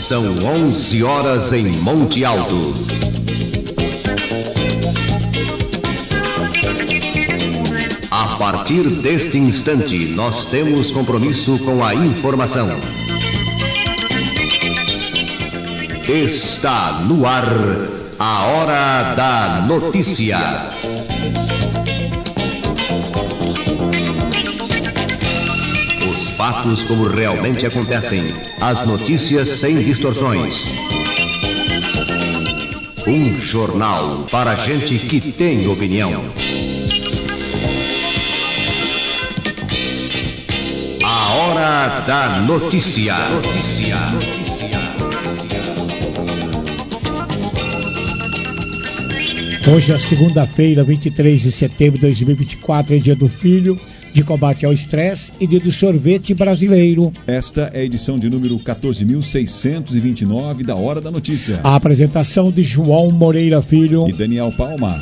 São 11 horas em Monte Alto. A partir deste instante, nós temos compromisso com a informação. Está no ar a Hora da Notícia. Os fatos como realmente acontecem, as notícias sem distorções. Um jornal para gente que tem opinião. A Hora da Notícia. Hoje é segunda-feira, 23 de setembro de 2024, é dia do filho, de combate ao estresse e dia do sorvete brasileiro. Esta é a edição de número 14.629 da Hora da Notícia. A apresentação de João Moreira Filho e Daniel Palma.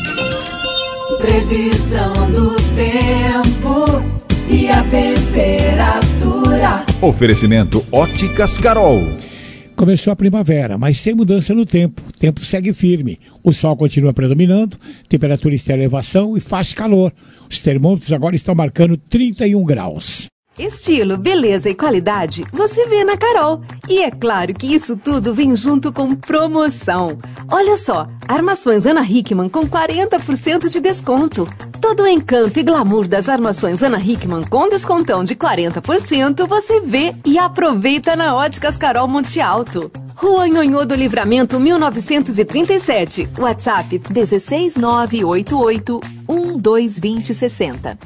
Previsão do tempo e a temperatura. Oferecimento Óticas Carol. Começou a primavera, mas sem mudança no tempo. O tempo segue firme. O sol continua predominando, temperatura está em elevação e faz calor. Os termômetros agora estão marcando 31 graus. Estilo, beleza e qualidade você vê na Carol. E é claro que isso tudo vem junto com promoção. Olha só, armações Ana Hickman com 40% de desconto. Todo o encanto e glamour das armações Ana Hickman com descontão de 40% você vê e aproveita na Óticas Carol Monte Alto. Rua Nhonhô do Livramento 1937. WhatsApp 16988 122060.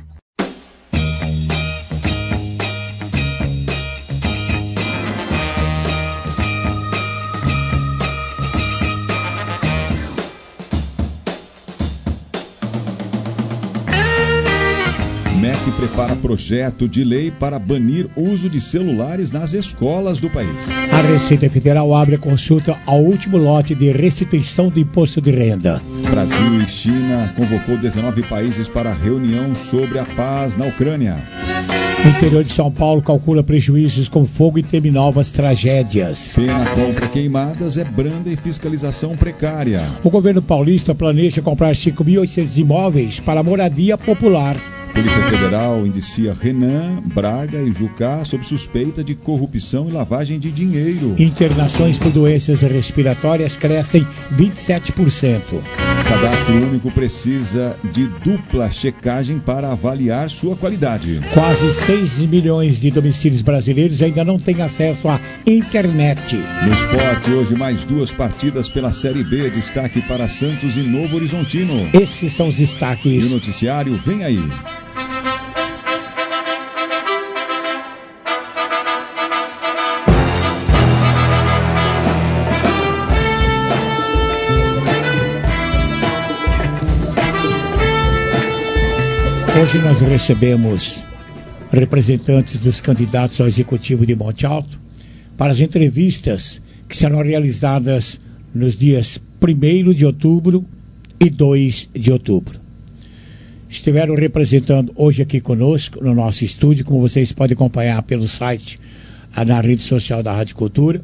MEC prepara projeto de lei para banir uso de celulares nas escolas do país. A Receita Federal abre a consulta ao último lote de restituição do imposto de renda. Brasil e China convocou 19 países para a reunião sobre a paz na Ucrânia. O interior de São Paulo calcula prejuízos com fogo e teme novas tragédias. Pena contra queimadas é branda e fiscalização precária. O governo paulista planeja comprar 5.800 imóveis para moradia popular. Polícia Federal indicia Renan, Braga e Jucá sob suspeita de corrupção e lavagem de dinheiro. Internações por doenças respiratórias crescem 27%. Cadastro único precisa de dupla checagem para avaliar sua qualidade. Quase 6 milhões de domicílios brasileiros ainda não têm acesso à internet. No esporte, hoje mais 2 partidas pela Série B. Destaque para Santos e Novo Horizontino. Esses são os destaques. E o noticiário vem aí. Hoje nós recebemos representantes dos candidatos ao Executivo de Monte Alto para as entrevistas que serão realizadas nos dias 1º de outubro e 2 de outubro. Estiveram representando hoje aqui conosco no nosso estúdio, como vocês podem acompanhar pelo site, na rede social da Rádio Cultura,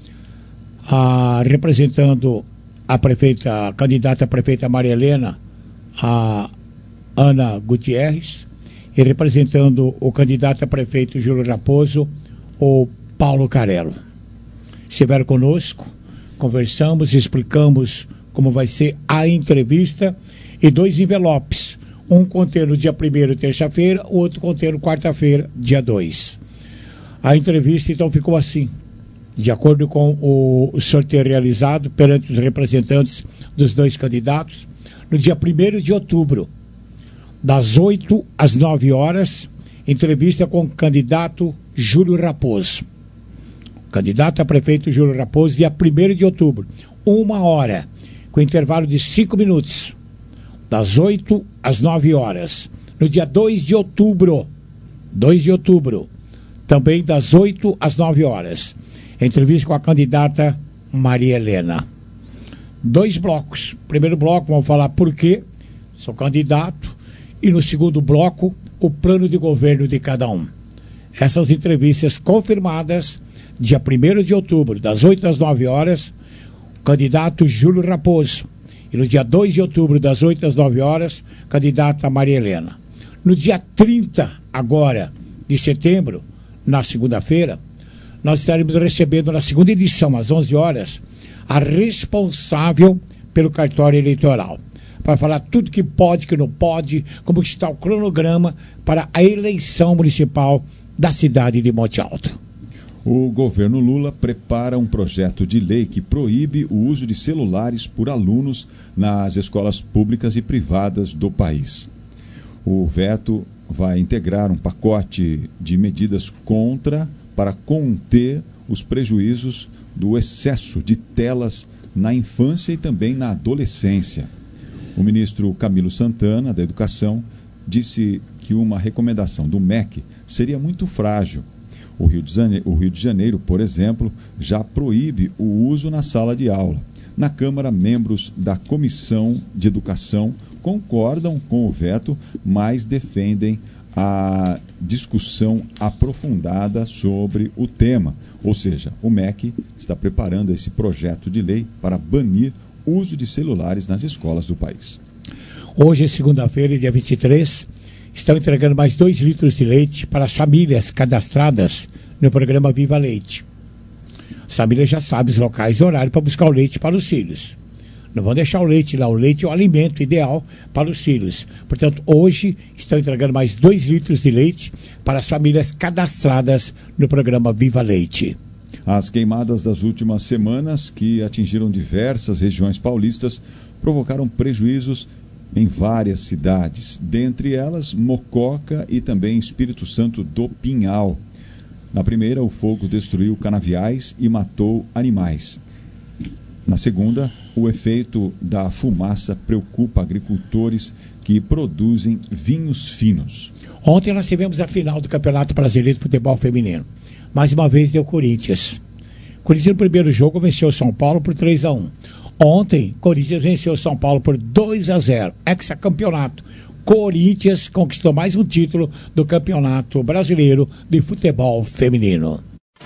representando a candidata a prefeita Maria Helena, a Ana Gutierrez, e representando o candidato a prefeito Júlio Raposo, o Paulo Carello. Estiveram conosco, conversamos, explicamos como vai ser a entrevista e 2 envelopes, um contendo dia 1º, terça-feira, o outro contendo quarta-feira, dia 2. A entrevista então ficou assim, de acordo com o sorteio realizado perante os representantes dos 2 candidatos, no dia 1º de outubro, das 8 às 9 horas, entrevista com o candidato Júlio Raposo. Candidato a prefeito Júlio Raposo, dia 1º de outubro, 1 hora, com intervalo de 5 minutos, das 8 às 9 horas. No dia 2 de outubro, também das 8 às 9 horas, entrevista com a candidata Maria Helena. 2 blocos. Primeiro bloco, vamos falar por quê sou candidato, e no segundo bloco, o plano de governo de cada um. essas entrevistas confirmadas, dia 1º de outubro, das 8 às 9 horas, o candidato Júlio Raposo. E no dia 2 de outubro, das 8 às 9 horas, candidata Maria Helena. No dia 30, agora, de setembro, na segunda-feira, nós estaremos recebendo, na segunda edição, às 11 horas, a responsável pelo cartório eleitoral, para falar tudo que pode, que não pode, como está o cronograma para a eleição municipal da cidade de Monte Alto. O governo Lula prepara um projeto de lei que proíbe o uso de celulares por alunos nas escolas públicas e privadas do país. O veto vai integrar um pacote de medidas para conter os prejuízos do excesso de telas na infância e também na adolescência. O ministro Camilo Santana, da Educação, disse que uma recomendação do MEC seria muito frágil. O Rio de Janeiro, por exemplo, já proíbe o uso na sala de aula. Na Câmara, membros da Comissão de Educação concordam com o veto, mas defendem a discussão aprofundada sobre o tema. Ou seja, o MEC está preparando esse projeto de lei para banir o uso de celulares nas escolas do país. Hoje, segunda-feira, dia 23, estão entregando mais 2 litros de leite para as famílias cadastradas no programa Viva Leite. As famílias já sabem os locais e horário para buscar o leite para os filhos. Não vão deixar o leite lá. O leite é o alimento ideal para os filhos. Portanto, hoje estão entregando mais 2 litros de leite para as famílias cadastradas no programa Viva Leite. As queimadas das últimas semanas, que atingiram diversas regiões paulistas, provocaram prejuízos em várias cidades, dentre elas Mococa e também Espírito Santo do Pinhal. Na primeira, o fogo destruiu canaviais e matou animais. Na segunda, o efeito da fumaça preocupa agricultores que produzem vinhos finos. Ontem nós tivemos a final do Campeonato Brasileiro de Futebol Feminino. Mais uma vez deu Corinthians. Corinthians no primeiro jogo venceu o São Paulo por 3-1. Ontem, Corinthians venceu o São Paulo por 2-0. Hexacampeonato. Corinthians conquistou mais um título do Campeonato Brasileiro de Futebol Feminino.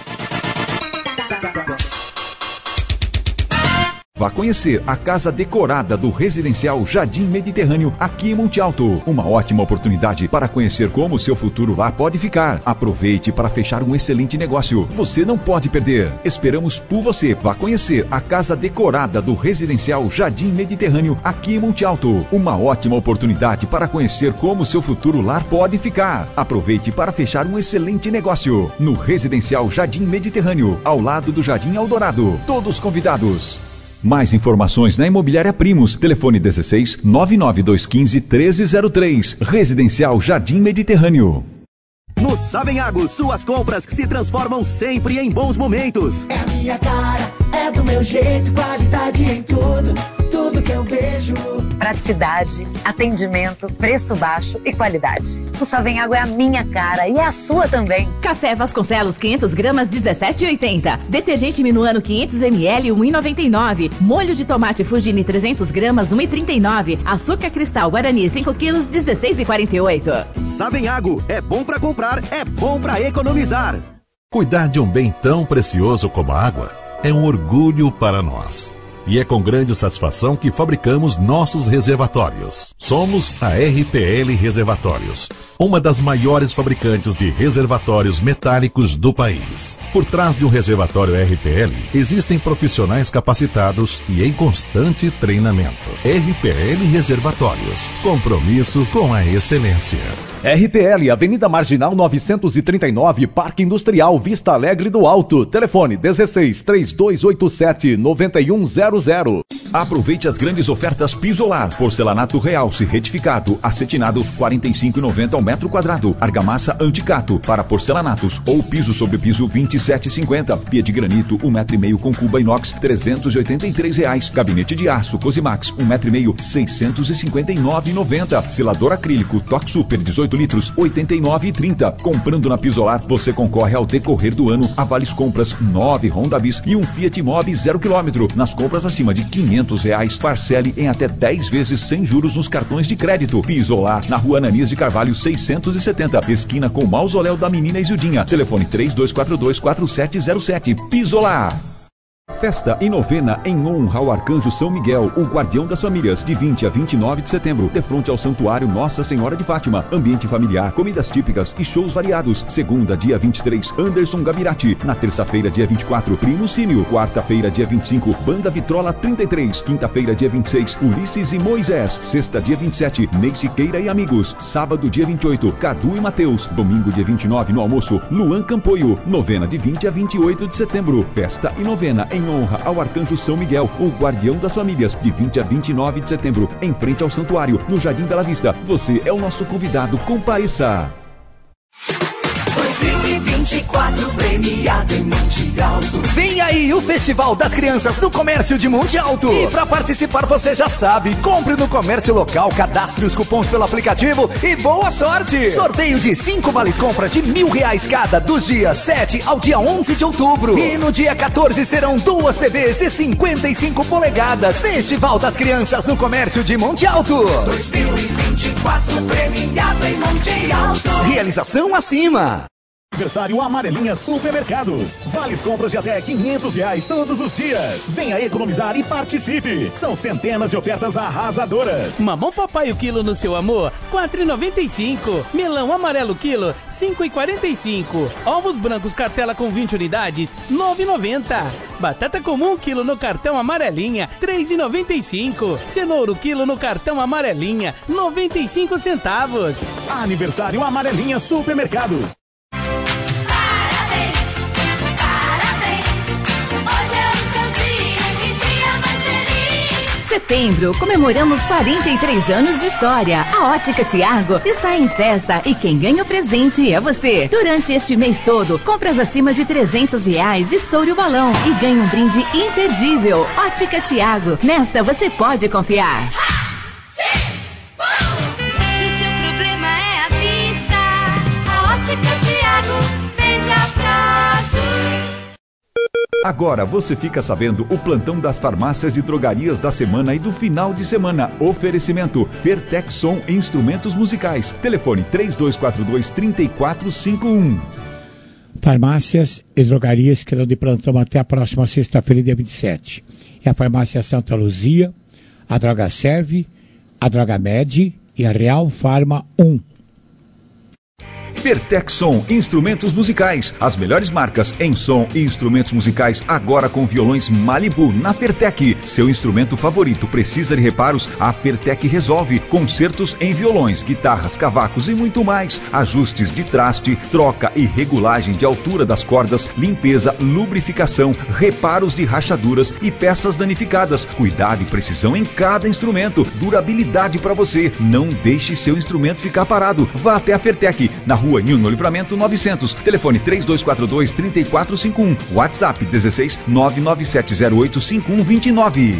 Vá conhecer a casa decorada do Residencial Jardim Mediterrâneo, aqui em Monte Alto. Uma ótima oportunidade para conhecer como o seu futuro lá pode ficar. Aproveite para fechar um excelente negócio. Você não pode perder. Esperamos por você. Vá conhecer a casa decorada do Residencial Jardim Mediterrâneo, aqui em Monte Alto. Uma ótima oportunidade para conhecer como o seu futuro lá pode ficar. Aproveite para fechar um excelente negócio. No Residencial Jardim Mediterrâneo, ao lado do Jardim Eldorado. Todos convidados. Mais informações na Imobiliária Primos. Telefone 16 99215 1303. Residencial Jardim Mediterrâneo. No Savenhago, suas compras que se transformam sempre em bons momentos. É a minha cara, é do meu jeito, qualidade em tudo, tudo que eu vejo. Praticidade, atendimento, preço baixo e qualidade. O Savenhago é a minha cara e é a sua também. Café Vasconcelos 500 gramas 17,80. Detergente Minuano 500 ml 1,99. Molho de tomate Fugini 300 gramas 1,39. Açúcar Cristal Guarani 5 quilos 16,48. Savenhago, é bom pra comprar, é bom pra economizar. Cuidar de um bem tão precioso como a água é um orgulho para nós. E é com grande satisfação que fabricamos nossos reservatórios. Somos a RPL Reservatórios, uma das maiores fabricantes de reservatórios metálicos do país. Por trás de um reservatório RPL, existem profissionais capacitados e em constante treinamento. RPL Reservatórios, compromisso com a excelência. RPL, Avenida Marginal 939, Parque Industrial, Vista Alegre do Alto. Telefone 16 3287 9100. Aproveite as grandes ofertas Pisolar. Porcelanato Realce retificado, acetinado, R$ 45,90 ao metro quadrado. Argamassa Anticato para porcelanatos ou piso sobre piso R$ 27,50. Pia de granito 1,5 m com cuba inox R$ 383. Gabinete de aço Cosimax 1,5 m R$ 659,90. Selador acrílico Toque Super 18 18 litros, R$ 89,30. Comprando na Pisolar, você concorre ao decorrer do ano a vales compras 9 Honda Bis e um Fiat Mobi 0 km. Nas compras acima de R$500, parcele em até 10 vezes sem juros nos cartões de crédito. Pisolar, na Rua Ananias de Carvalho 670, esquina com o Mausoléu da Menina Isildinha. Telefone 3242-4707. Pisolar. Festa e novena em honra ao Arcanjo São Miguel, o guardião das famílias, de 20 a 29 de setembro, de frente ao Santuário Nossa Senhora de Fátima. Ambiente familiar, comidas típicas e shows variados. Segunda, dia 23, Anderson Gabirati. Na terça-feira, dia 24, Primo Símio. Quarta-feira, dia 25, Banda Vitrola 33. Quinta-feira, dia 26, Ulisses e Moisés. Sexta, dia 27, Ney Siqueira e amigos. Sábado, dia 28, Cadu e Mateus. Domingo, dia 29, no almoço, Luan Campoio. Novena, de 20 a 28 de setembro. Festa e novena em honra ao Arcanjo São Miguel, o guardião das famílias, de 20 a 29 de setembro, em frente ao Santuário, no Jardim Bela Vista. Você é o nosso convidado, compareça! 2024 premiado em Monte Alto. Vem aí o Festival das Crianças do Comércio de Monte Alto. E para participar você já sabe, compre no comércio local, cadastre os cupons pelo aplicativo e boa sorte! Sorteio de 5 vales compras de R$1.000 cada, dos dias 7 ao dia 11 de outubro. E no dia 14 serão 2 TVs de 55 polegadas. Festival das Crianças no Comércio de Monte Alto. 2024 premiado em Monte Alto. Realização acima. Aniversário Amarelinha Supermercados. Vales compras de até R$500 todos os dias. Venha economizar e participe. São centenas de ofertas arrasadoras. Mamão papai o quilo no seu amor, R$4,95. Melão amarelo quilo, R$5,45. Ovos brancos cartela com 20 unidades, R$9,90. Batata comum quilo no cartão Amarelinha, R$3,95. Cenoura quilo no cartão Amarelinha, 95 centavos. Aniversário Amarelinha Supermercados. Setembro, comemoramos 43 anos de história. A Ótica Tiago está em festa e quem ganha o presente é você. Durante este mês todo, compras acima de R$300, estoure o balão e ganhe um brinde imperdível. Ótica Tiago, nesta você pode confiar. Se seu problema é a vista, a Ótica Tiago vende a prazo. Agora você fica sabendo o plantão das farmácias e drogarias da semana e do final de semana. Oferecimento Fertexson Instrumentos Musicais. Telefone 3242-3451. Farmácias e drogarias que estão de plantão até a próxima sexta-feira, dia 27. É a Farmácia Santa Luzia, a Droga Serve, a Droga Med e a Real Farma 1. Fertexson Instrumentos Musicais. As melhores marcas em som e instrumentos musicais agora com violões Malibu na Fertec. Seu instrumento favorito precisa de reparos? A Fertec resolve. Concertos em violões, guitarras, cavacos e muito mais. Ajustes de traste, troca e regulagem de altura das cordas, limpeza, lubrificação, reparos de rachaduras e peças danificadas. Cuidado e precisão em cada instrumento. Durabilidade para você. Não deixe seu instrumento ficar parado. Vá até a Fertec, na Rua Nilno Livramento 900. Telefone 3242-3451. WhatsApp 16 997085129.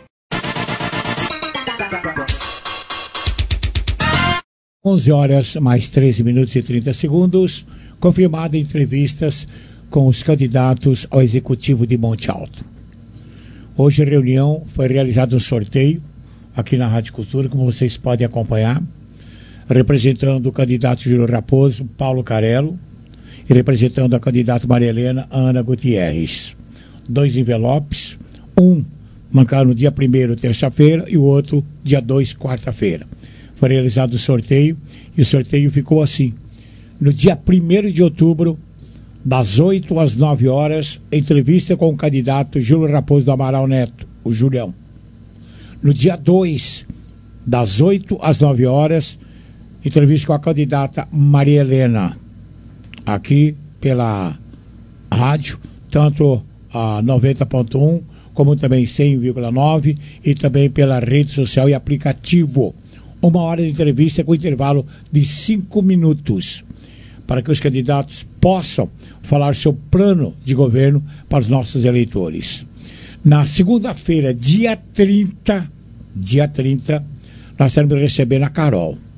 Onze horas mais 13 minutos e 30 segundos. Confirmada entrevistas com os candidatos ao Executivo de Monte Alto. Hoje a reunião foi realizado um sorteio aqui na Rádio Cultura, como vocês podem acompanhar, representando o candidato Júlio Raposo, Paulo Carello, e representando a candidata Maria Helena, Ana Gutierrez. 2 envelopes, um marcado no dia 1º, terça-feira, e o outro dia 2, quarta-feira. Foi realizado o sorteio, e o sorteio ficou assim. No dia 1º de outubro, das 8 às 9 horas, entrevista com o candidato Júlio Raposo do Amaral Neto, o Julião. No dia 2, das 8 às 9 horas, entrevista com a candidata Maria Helena, aqui pela rádio, tanto a 90.1, como também 100,9 e também pela rede social e aplicativo. 1 hora de entrevista com intervalo de 5 minutos, para que os candidatos possam falar seu plano de governo para os nossos eleitores. Na segunda-feira, dia 30, nós estaremos recebendo a Carol.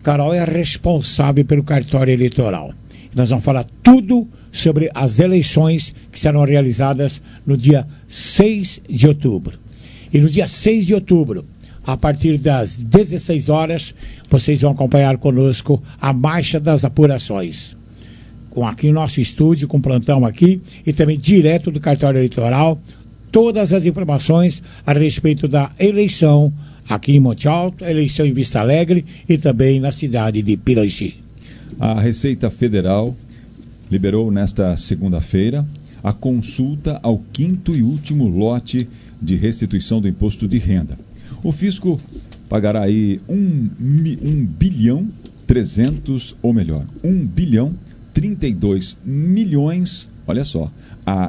Carol é responsável pelo cartório eleitoral. Nós vamos falar tudo sobre as eleições que serão realizadas no dia 6 de outubro. E no dia 6 de outubro, a partir das 16 horas, vocês vão acompanhar conosco a marcha das apurações. Com aqui no nosso estúdio, com plantão aqui, e também direto do cartório eleitoral, todas as informações a respeito da eleição aqui em Monte Alto, eleição em Vista Alegre e também na cidade de Pirangi. A Receita Federal liberou nesta segunda-feira a consulta ao 5º e último lote de restituição do imposto de renda. O fisco pagará aí 1 bilhão 32 milhões, olha só, a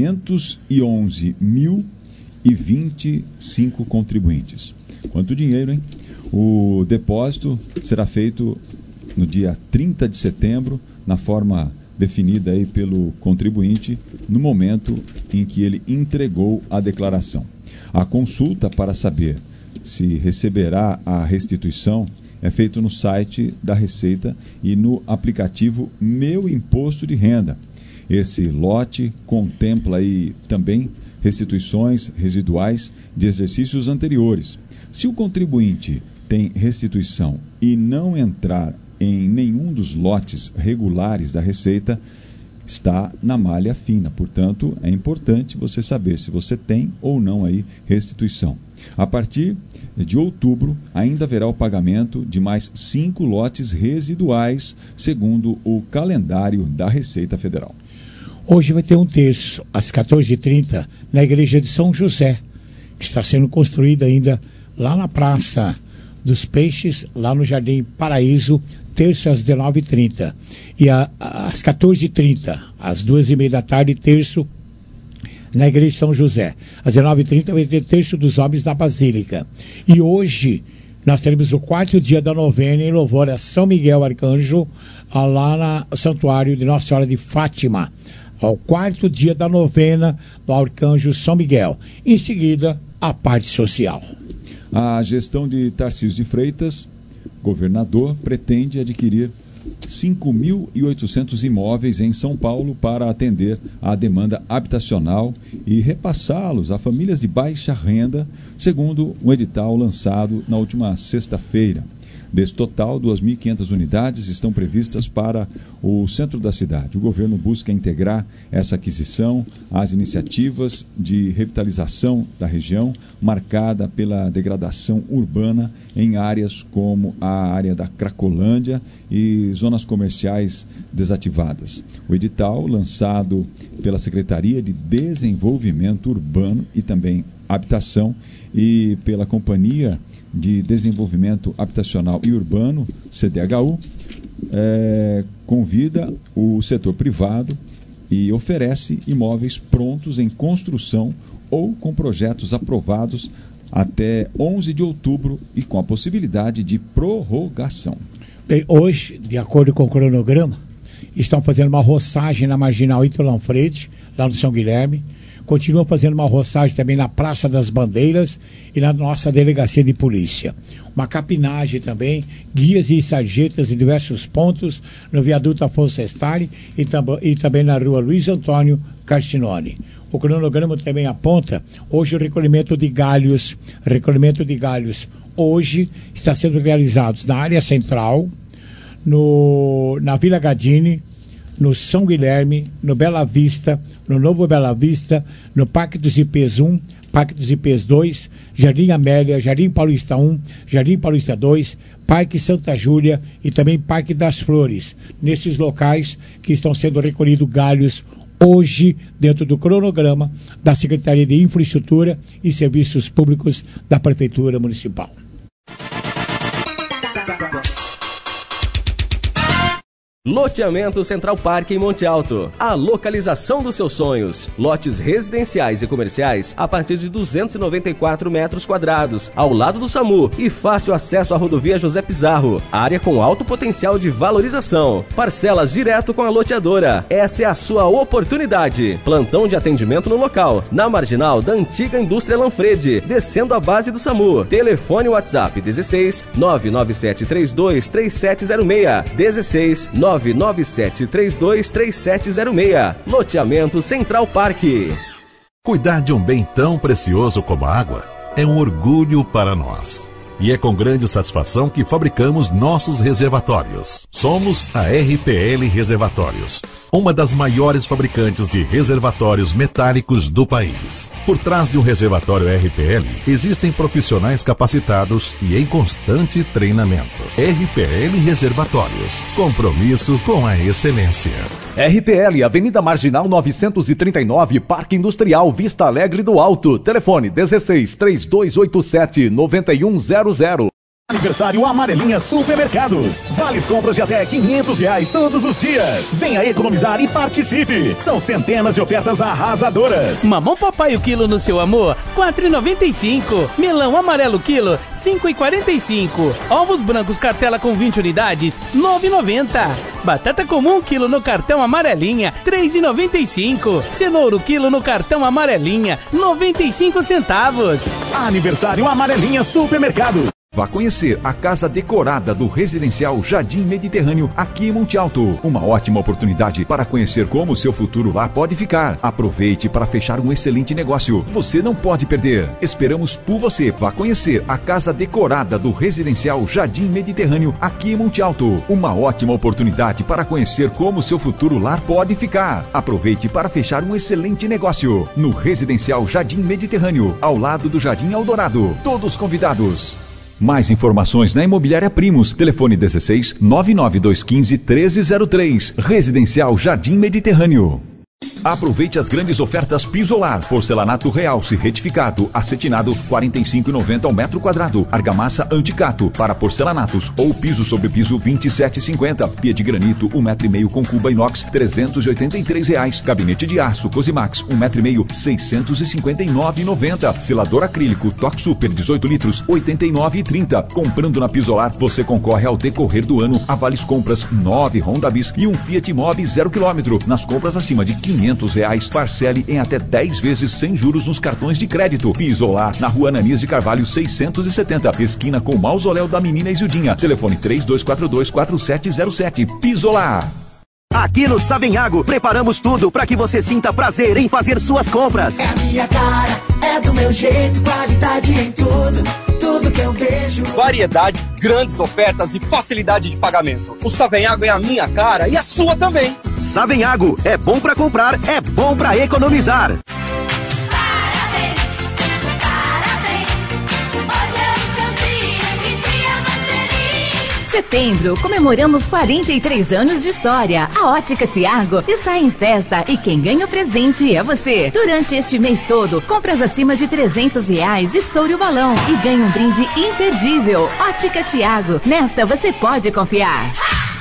511.025 contribuintes. Quanto dinheiro, hein? O depósito será feito no dia 30 de setembro, na forma definida aí pelo contribuinte, no momento em que ele entregou a declaração. A consulta para saber se receberá a restituição é feito no site da Receita e no aplicativo Meu Imposto de Renda. Esse lote contempla aí também restituições residuais de exercícios anteriores. Se o contribuinte tem restituição e não entrar em nenhum dos lotes regulares da Receita, está na malha fina. Portanto, é importante você saber se você tem ou não aí restituição. A partir de outubro, ainda haverá o pagamento de mais 5 lotes residuais, segundo o calendário da Receita Federal. Hoje vai ter um terço, às 14h30, na igreja de São José, que está sendo construída ainda lá na Praça dos Peixes, lá no Jardim Paraíso, terço às 19h30. E às 14h30, às 2h30 da tarde, terço na igreja de São José. Às 19h30 vai ter terço dos homens da Basílica. E hoje nós teremos o 4º dia da novena em louvor a São Miguel Arcanjo, lá no Santuário de Nossa Senhora de Fátima. Ao 4º dia da novena do Arcanjo São Miguel. Em seguida, a parte social. A gestão de Tarcísio de Freitas, governador, pretende adquirir 5.800 imóveis em São Paulo para atender à demanda habitacional e repassá-los a famílias de baixa renda, segundo um edital lançado na última sexta-feira. Desse total, 2.500 unidades estão previstas para o centro da cidade. O governo busca integrar essa aquisição às iniciativas de revitalização da região, marcada pela degradação urbana em áreas como a área da Cracolândia e zonas comerciais desativadas. O edital, lançado pela Secretaria de Desenvolvimento Urbano e também Habitação e pela Companhia de Desenvolvimento Habitacional e Urbano, CDHU, convida o setor privado e oferece imóveis prontos em construção ou com projetos aprovados até 11 de outubro e com a possibilidade de prorrogação. Bem, hoje, de acordo com o cronograma, estão fazendo uma roçagem na Marginal Ítalo Lanfredi, lá no São Guilherme. Continuam fazendo uma roçagem também na Praça das Bandeiras e na nossa delegacia de polícia. Uma capinagem também, guias e sarjetas em diversos pontos no viaduto Afonso Estari e também na rua Luiz Antônio Carcinoni. O cronograma também aponta hoje o recolhimento de galhos. Recolhimento de galhos hoje está sendo realizado na área central, na Vila Gadini, no São Guilherme, no Bela Vista, no Novo Bela Vista, no Parque dos Ipês 1, Parque dos Ipês 2, Jardim Amélia, Jardim Paulista 1, Jardim Paulista 2, Parque Santa Júlia e também Parque das Flores. Nesses locais que estão sendo recolhidos galhos hoje, dentro do cronograma da Secretaria de Infraestrutura e Serviços Públicos da Prefeitura Municipal. Loteamento Central Park em Monte Alto. A localização dos seus sonhos. Lotes residenciais e comerciais a partir de 294 metros quadrados, ao lado do SAMU e fácil acesso à rodovia José Pizarro. Área com alto potencial de valorização. Parcelas direto com a loteadora. Essa é a sua oportunidade. Plantão de atendimento no local, na marginal da antiga indústria Lanfredi, descendo a base do SAMU. Telefone WhatsApp 16 997323706. 16 997323706. Loteamento Central Park. Cuidar de um bem tão precioso como a água é um orgulho para nós. E é com grande satisfação que fabricamos nossos reservatórios. Somos a RPL Reservatórios, uma das maiores fabricantes de reservatórios metálicos do país. Por trás de um reservatório RPL, existem profissionais capacitados e em constante treinamento. RPL Reservatórios, compromisso com a excelência. RPL, Avenida Marginal 939, Parque Industrial, Vista Alegre do Alto. Telefone 16 3287 9100. Aniversário Amarelinha Supermercados. Vales compras de até R$500 todos os dias. Venha economizar e participe. São centenas de ofertas arrasadoras. Mamão papai o quilo no seu amor, R$4,95. Melão amarelo quilo, R$5,45. Ovos brancos cartela com 20 unidades, R$9,90. Batata comum quilo no cartão Amarelinha, R$3,95. Cenoura quilo no cartão Amarelinha, 95 centavos. Aniversário Amarelinha Supermercado. Vá conhecer a casa decorada do residencial Jardim Mediterrâneo aqui em Monte Alto. Uma ótima oportunidade para conhecer como o seu futuro lá pode ficar. Aproveite para fechar um excelente negócio. Você não pode perder. Esperamos por você. Vá conhecer a casa decorada do residencial Jardim Mediterrâneo aqui em Monte Alto. Uma ótima oportunidade para conhecer como o seu futuro lar pode ficar. Aproveite para fechar um excelente negócio. No residencial Jardim Mediterrâneo, ao lado do Jardim Eldorado. Todos convidados. Mais informações na Imobiliária Primos. Telefone 16 99215 1303. Residencial Jardim Mediterrâneo. Aproveite as grandes ofertas Pisolar. Porcelanato Realce retificado, acetinado, R$ 45,90 ao metro quadrado. Argamassa Anticato para porcelanatos ou piso sobre piso, R$ 27,50. Pia de granito, 1,5 m com cuba inox, R$ 383. Gabinete de aço Cosimax, 1,5 m, R$ 659,90. Selador acrílico Toque Super 18 litros, R$ 89,30. Comprando na Pisolar, você concorre ao decorrer do ano a vales compras 9 Honda Bis e um Fiat Mobi 0 km. Nas compras acima de R$ 500, parcele em até 10 vezes sem juros nos cartões de crédito. Pisolar, na Rua Ananias de Carvalho 670, esquina com o Mausoléu da Menina Isildinha. Telefone 3242-4707. Pisolar. Aqui no Savenhago, preparamos tudo para que você sinta prazer em fazer suas compras. É a minha cara, é do meu jeito, qualidade em tudo, tudo que eu vejo. Variedade, grandes ofertas e facilidade de pagamento. O Savenhago é a minha cara e a sua também. Savenhago, é bom para comprar, é bom para economizar. Setembro, comemoramos 43 anos de história. A Ótica Thiago está em festa e quem ganha o presente é você. Durante este mês todo, compras acima de R$300, estoure o balão e ganhe um brinde imperdível. Ótica Thiago, nesta você pode confiar.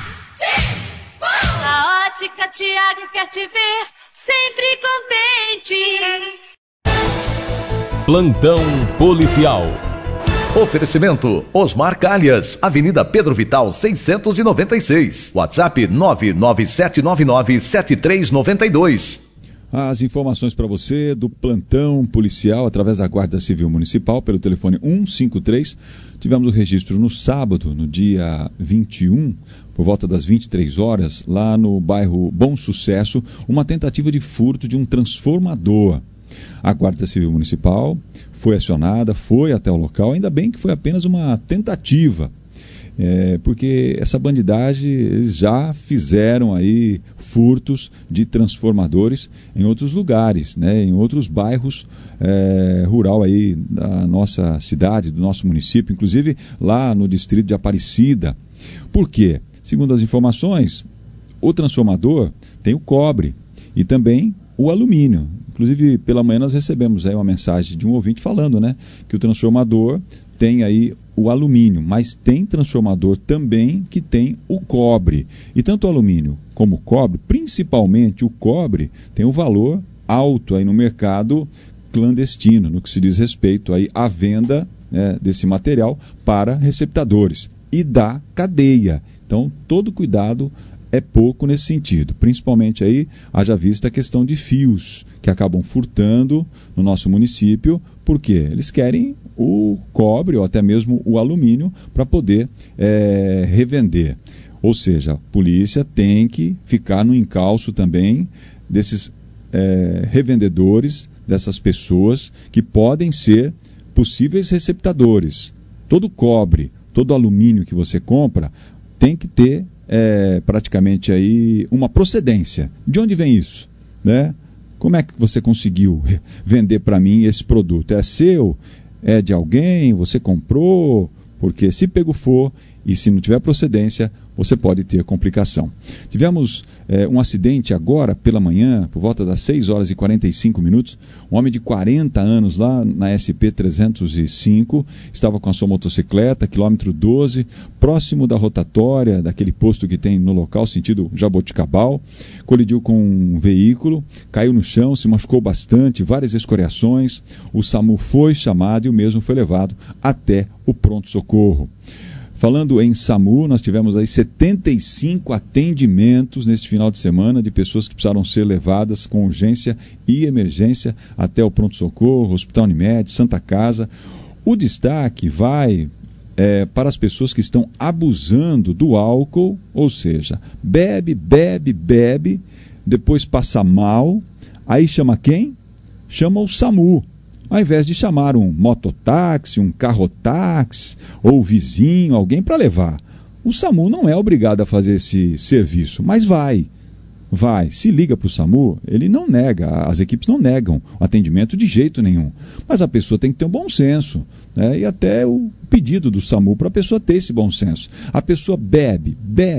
A Ótica Thiago quer te ver sempre contente. Plantão Policial. Oferecimento Osmar Calhas, Avenida Pedro Vital 696, WhatsApp 997997392. As informações para você do plantão policial através da Guarda Civil Municipal pelo telefone 153. Tivemos o registro no sábado, no dia 21, por volta das 23 horas, lá no bairro Bom Sucesso, uma tentativa de furto de um transformador. A Guarda Civil Municipal foi acionada, foi até o local, ainda bem que foi apenas uma tentativa, porque essa bandidagem, eles já fizeram aí furtos de transformadores em outros lugares, né, em outros bairros rural aí da nossa cidade, do nosso município, inclusive lá no distrito de Aparecida. Por quê? Segundo as informações, o transformador tem o cobre e também o alumínio. Inclusive, pela manhã nós recebemos aí uma mensagem de um ouvinte falando, né, que o transformador tem aí o alumínio, mas tem transformador também que tem o cobre. E tanto o alumínio como o cobre, principalmente o cobre, tem um valor alto aí no mercado clandestino, no que se diz respeito aí à venda desse material para receptadores e da cadeia. Então, todo cuidado é pouco nesse sentido, principalmente aí, haja vista a questão de fios que acabam furtando no nosso município, porque eles querem o cobre ou até mesmo o alumínio para poder revender. Ou seja, a polícia tem que ficar no encalço também desses revendedores, dessas pessoas que podem ser possíveis receptadores. Todo cobre, todo alumínio que você compra tem que ter praticamente aí uma procedência. De onde vem isso? Né? Como é que você conseguiu vender para mim esse produto? É seu? É de alguém? Você comprou? Porque se pego for e se não tiver procedência, você pode ter complicação. Tivemos um acidente agora pela manhã, por volta das 6 horas e 45 minutos. Um homem de 40 anos lá na SP-305 estava com a sua motocicleta, quilômetro 12, próximo da rotatória, daquele posto que tem no local, sentido Jaboticabal. Colidiu com um veículo, caiu no chão, se machucou bastante, várias escoriações. O SAMU foi chamado e o mesmo foi levado até o pronto-socorro. Falando em SAMU, nós tivemos aí 75 atendimentos neste final de semana de pessoas que precisaram ser levadas com urgência e emergência até o pronto-socorro, Hospital Unimed, Santa Casa. O destaque vai para as pessoas que estão abusando do álcool, ou seja, bebe, depois passa mal, aí chama quem? Chama o SAMU. Ao invés de chamar um mototáxi, um carrotáxi ou vizinho, alguém para levar. O SAMU não é obrigado a fazer esse serviço, mas vai. Se liga para o SAMU, ele não nega, as equipes não negam o atendimento de jeito nenhum. Mas a pessoa tem que ter um bom senso, né? E até o pedido do SAMU para a pessoa ter esse bom senso. A pessoa bebe,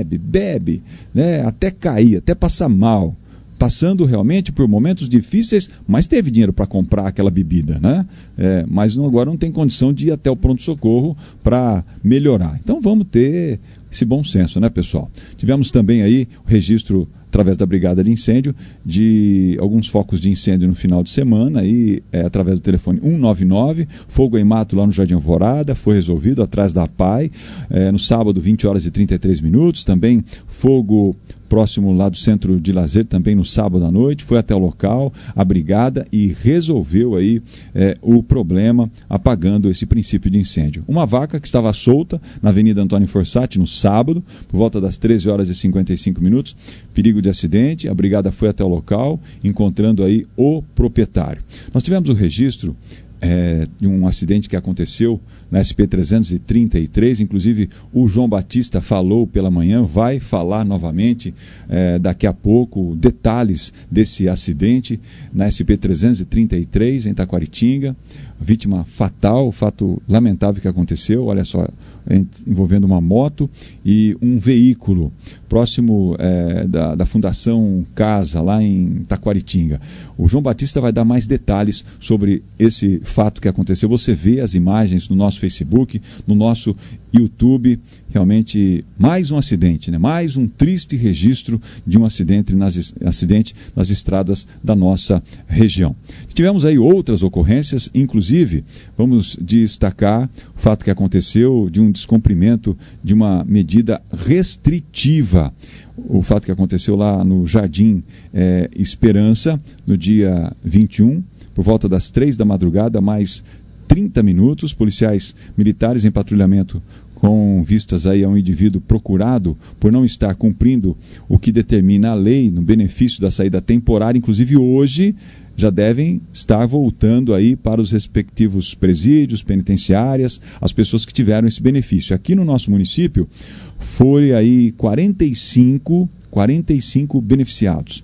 né? Até cair, até passar mal. Passando realmente por momentos difíceis, mas teve dinheiro para comprar aquela bebida, né? Mas agora não tem condição de ir até o pronto-socorro para melhorar. Então vamos ter esse bom senso, né, pessoal? Tivemos também aí o registro, através da Brigada de Incêndio, de alguns focos de incêndio no final de semana, aí, através do telefone 199, fogo em mato lá no Jardim Alvorada, foi resolvido atrás da APAI, no sábado, 20 horas e 33 minutos, também fogo próximo lá do centro de lazer, também no sábado à noite, foi até o local, a brigada, e resolveu aí o problema, apagando esse princípio de incêndio. Uma vaca que estava solta na Avenida Antônio Fossati no sábado, por volta das 13 horas e 55 minutos, perigo de acidente, a brigada foi até o local, encontrando aí o proprietário. Nós tivemos o registro de um acidente que aconteceu na SP-333, inclusive o João Batista falou pela manhã, vai falar novamente daqui a pouco detalhes desse acidente na SP-333 em Taquaritinga, vítima fatal, fato lamentável que aconteceu, olha só, envolvendo uma moto e um veículo próximo da Fundação Casa, lá em Taquaritinga. O João Batista vai dar mais detalhes sobre esse fato que aconteceu. Você vê as imagens no nosso Facebook, no nosso YouTube. Realmente mais um acidente, né? Mais um triste registro de um acidente nas estradas da nossa região. Tivemos aí outras ocorrências, inclusive vamos destacar o fato que aconteceu de um descumprimento de uma medida restritiva. O fato que aconteceu lá no Jardim Esperança, no dia 21, por volta das 3 da madrugada, mais 30 minutos, policiais militares em patrulhamento com vistas aí a um indivíduo procurado por não estar cumprindo o que determina a lei no benefício da saída temporária, inclusive hoje já devem estar voltando aí para os respectivos presídios, penitenciárias, as pessoas que tiveram esse benefício. Aqui no nosso município foi aí 45 beneficiados.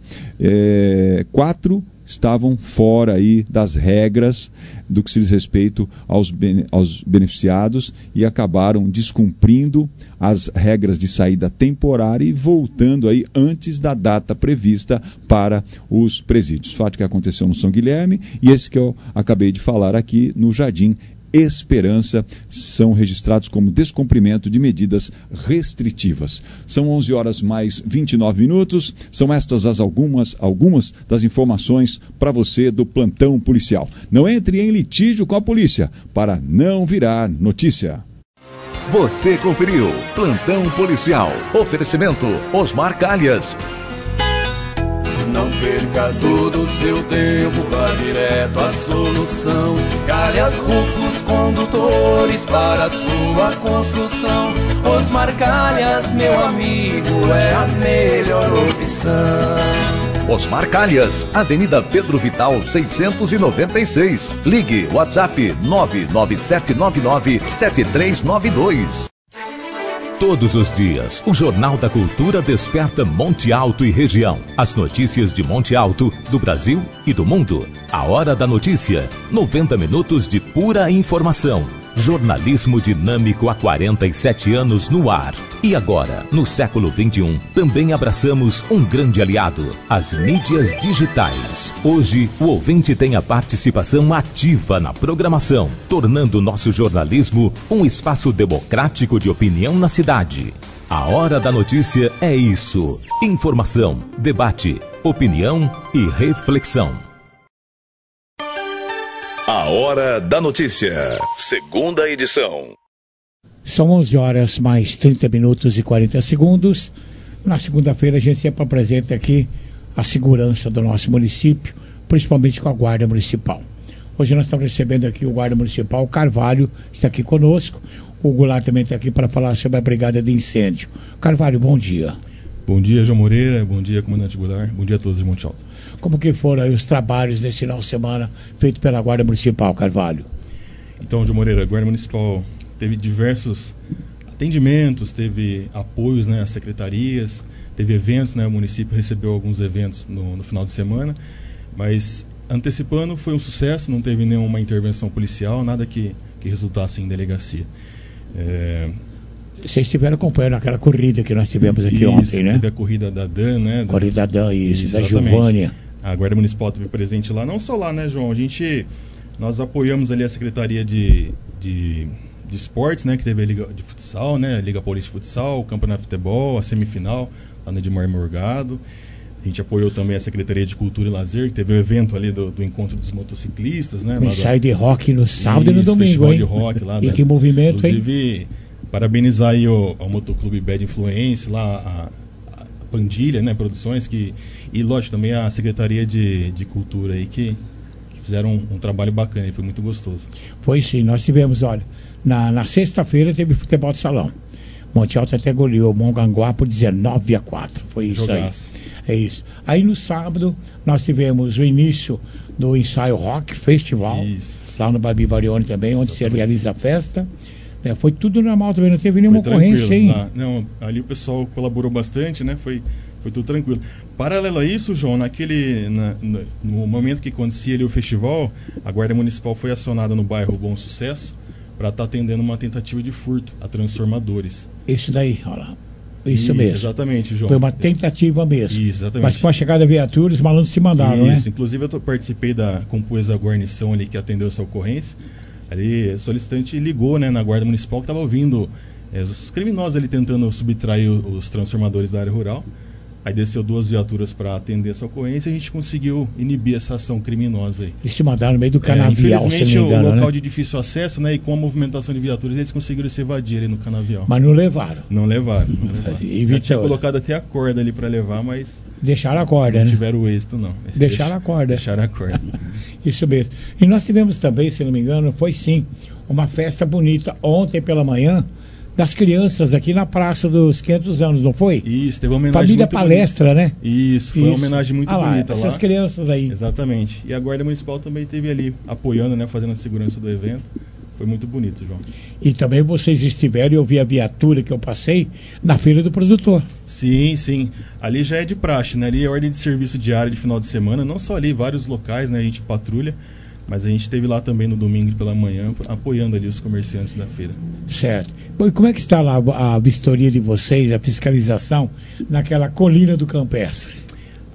4 estavam fora aí das regras do que se diz respeito aos beneficiados e acabaram descumprindo as regras de saída temporária e voltando aí antes da data prevista para os presídios. Fato que aconteceu no São Guilherme e esse que eu acabei de falar aqui no Jardim Esperança são registrados como descumprimento de medidas restritivas. São 11 horas mais 29 minutos. São estas algumas das informações para você do plantão policial. Não entre em litígio com a polícia para não virar notícia. Você conferiu Plantão Policial. Oferecimento Osmar Calhas. Não perca todo o seu tempo, vá direto à solução. Calhas Rufos Condutores para a sua construção. Osmar Calhas, meu amigo, é a melhor opção. Osmar Calhas, Avenida Pedro Vital 696. Ligue WhatsApp 997997392. Todos os dias, o Jornal da Cultura desperta Monte Alto e região. As notícias de Monte Alto, do Brasil e do mundo. A Hora da Notícia. 90 minutos de pura informação. Jornalismo dinâmico há 47 anos no ar. E agora, no século XXI, também abraçamos um grande aliado, as mídias digitais. Hoje, o ouvinte tem a participação ativa na programação, tornando nosso jornalismo um espaço democrático de opinião na cidade. A Hora da Notícia é isso. Informação, debate, opinião e reflexão. A Hora da Notícia, segunda edição. São 11 horas mais 30 minutos e 40 segundos. Na segunda-feira a gente sempre apresenta aqui a segurança do nosso município, principalmente com a Guarda Municipal. Hoje nós estamos recebendo aqui o Guarda Municipal, o Carvalho está aqui conosco. O Goulart também está aqui para falar sobre a Brigada de Incêndio. Carvalho, bom dia. Bom dia, João Moreira. Bom dia, comandante Goulart. Bom dia a todos de Monte Alto. Como que foram aí os trabalhos desse final de semana feitos pela Guarda Municipal, Carvalho? Então, João Moreira, a Guarda Municipal teve diversos atendimentos, teve apoios, né, às secretarias, teve eventos, né, o município recebeu alguns eventos no final de semana, mas antecipando foi um sucesso, não teve nenhuma intervenção policial, nada que resultasse em delegacia. Vocês estiveram acompanhando aquela corrida que nós tivemos aqui ontem, né? Teve a corrida da Dan, né? Corrida da Dan, isso, da Giovânia. A Guarda Municipal esteve presente lá, não só lá, né, João? Nós apoiamos ali a Secretaria de Esportes, né? Que teve a Liga de Futsal, né? A Liga Paulista de Futsal, o Campeonato de Futebol, a semifinal, lá no Edmar Morgado. A gente apoiou também a Secretaria de Cultura e Lazer, que teve o evento ali do encontro dos motociclistas, né? Um ensaio de rock no sábado e no domingo, hein? De rock lá, e que movimento, inclusive, hein? Parabenizar aí ao Motoclube Bad Influence, lá a Pandilha, né, Produções, e lógico também a Secretaria de Cultura aí, que fizeram um trabalho bacana, e foi muito gostoso. Foi sim, nós tivemos, olha, na sexta-feira teve futebol de salão. Monte Alto até goleou Mongaguá por 19-4, foi isso. Jogaço. Aí. É isso. Aí no sábado nós tivemos o início do ensaio Rock Festival, lá no Babi Barione também, onde se realiza a festa. Foi tudo normal também, não teve nenhuma ocorrência, hein? Não, ali o pessoal colaborou bastante, né? Foi tudo tranquilo. Paralelo a isso, João, no momento que acontecia ali o festival, a Guarda Municipal foi acionada no bairro Bom Sucesso para estar atendendo uma tentativa de furto a transformadores. Isso daí, olha lá. Isso mesmo. Exatamente, João. Foi uma tentativa mesmo. Isso, exatamente. Mas com a chegada da viatura, os malandros se mandaram, né? Isso, inclusive eu participei compus a guarnição ali que atendeu essa ocorrência. Ali, o solicitante ligou, né, na Guarda Municipal que estava ouvindo os criminosos ali tentando subtrair os transformadores da área rural. Aí desceu 2 viaturas para atender essa ocorrência e a gente conseguiu inibir essa ação criminosa aí. Eles se mandaram no meio do canavial, se não me engano, o local, né? De difícil acesso, né, e com a movimentação de viaturas eles conseguiram se evadir ali no canavial. Mas não levaram. Não levaram. Já tinha colocado até a corda ali para levar, mas... Deixaram a corda, não né? Não tiveram o êxito, não. Deixaram a corda. Deixaram a corda. Isso mesmo. E nós tivemos também, se não me engano, foi sim, uma festa bonita ontem pela manhã, das crianças aqui na Praça dos 500 anos, não foi? Isso, teve uma homenagem Família muito Palestra, bonita. Né? Isso, foi uma homenagem muito bonita essas crianças aí. Exatamente. E a Guarda Municipal também esteve ali apoiando, né, fazendo a segurança do evento. Foi muito bonito, João. E também vocês estiveram, eu vi a viatura que eu passei na Feira do Produtor. Sim, sim. Ali já é de praxe, né? Ali é ordem de serviço diário de final de semana. Não só ali, vários locais, né? A gente patrulha. Mas a gente esteve lá também no domingo pela manhã, apoiando ali os comerciantes da feira. Certo. Bom, e como é que está lá a vistoria de vocês, a fiscalização, naquela colina do Campestre?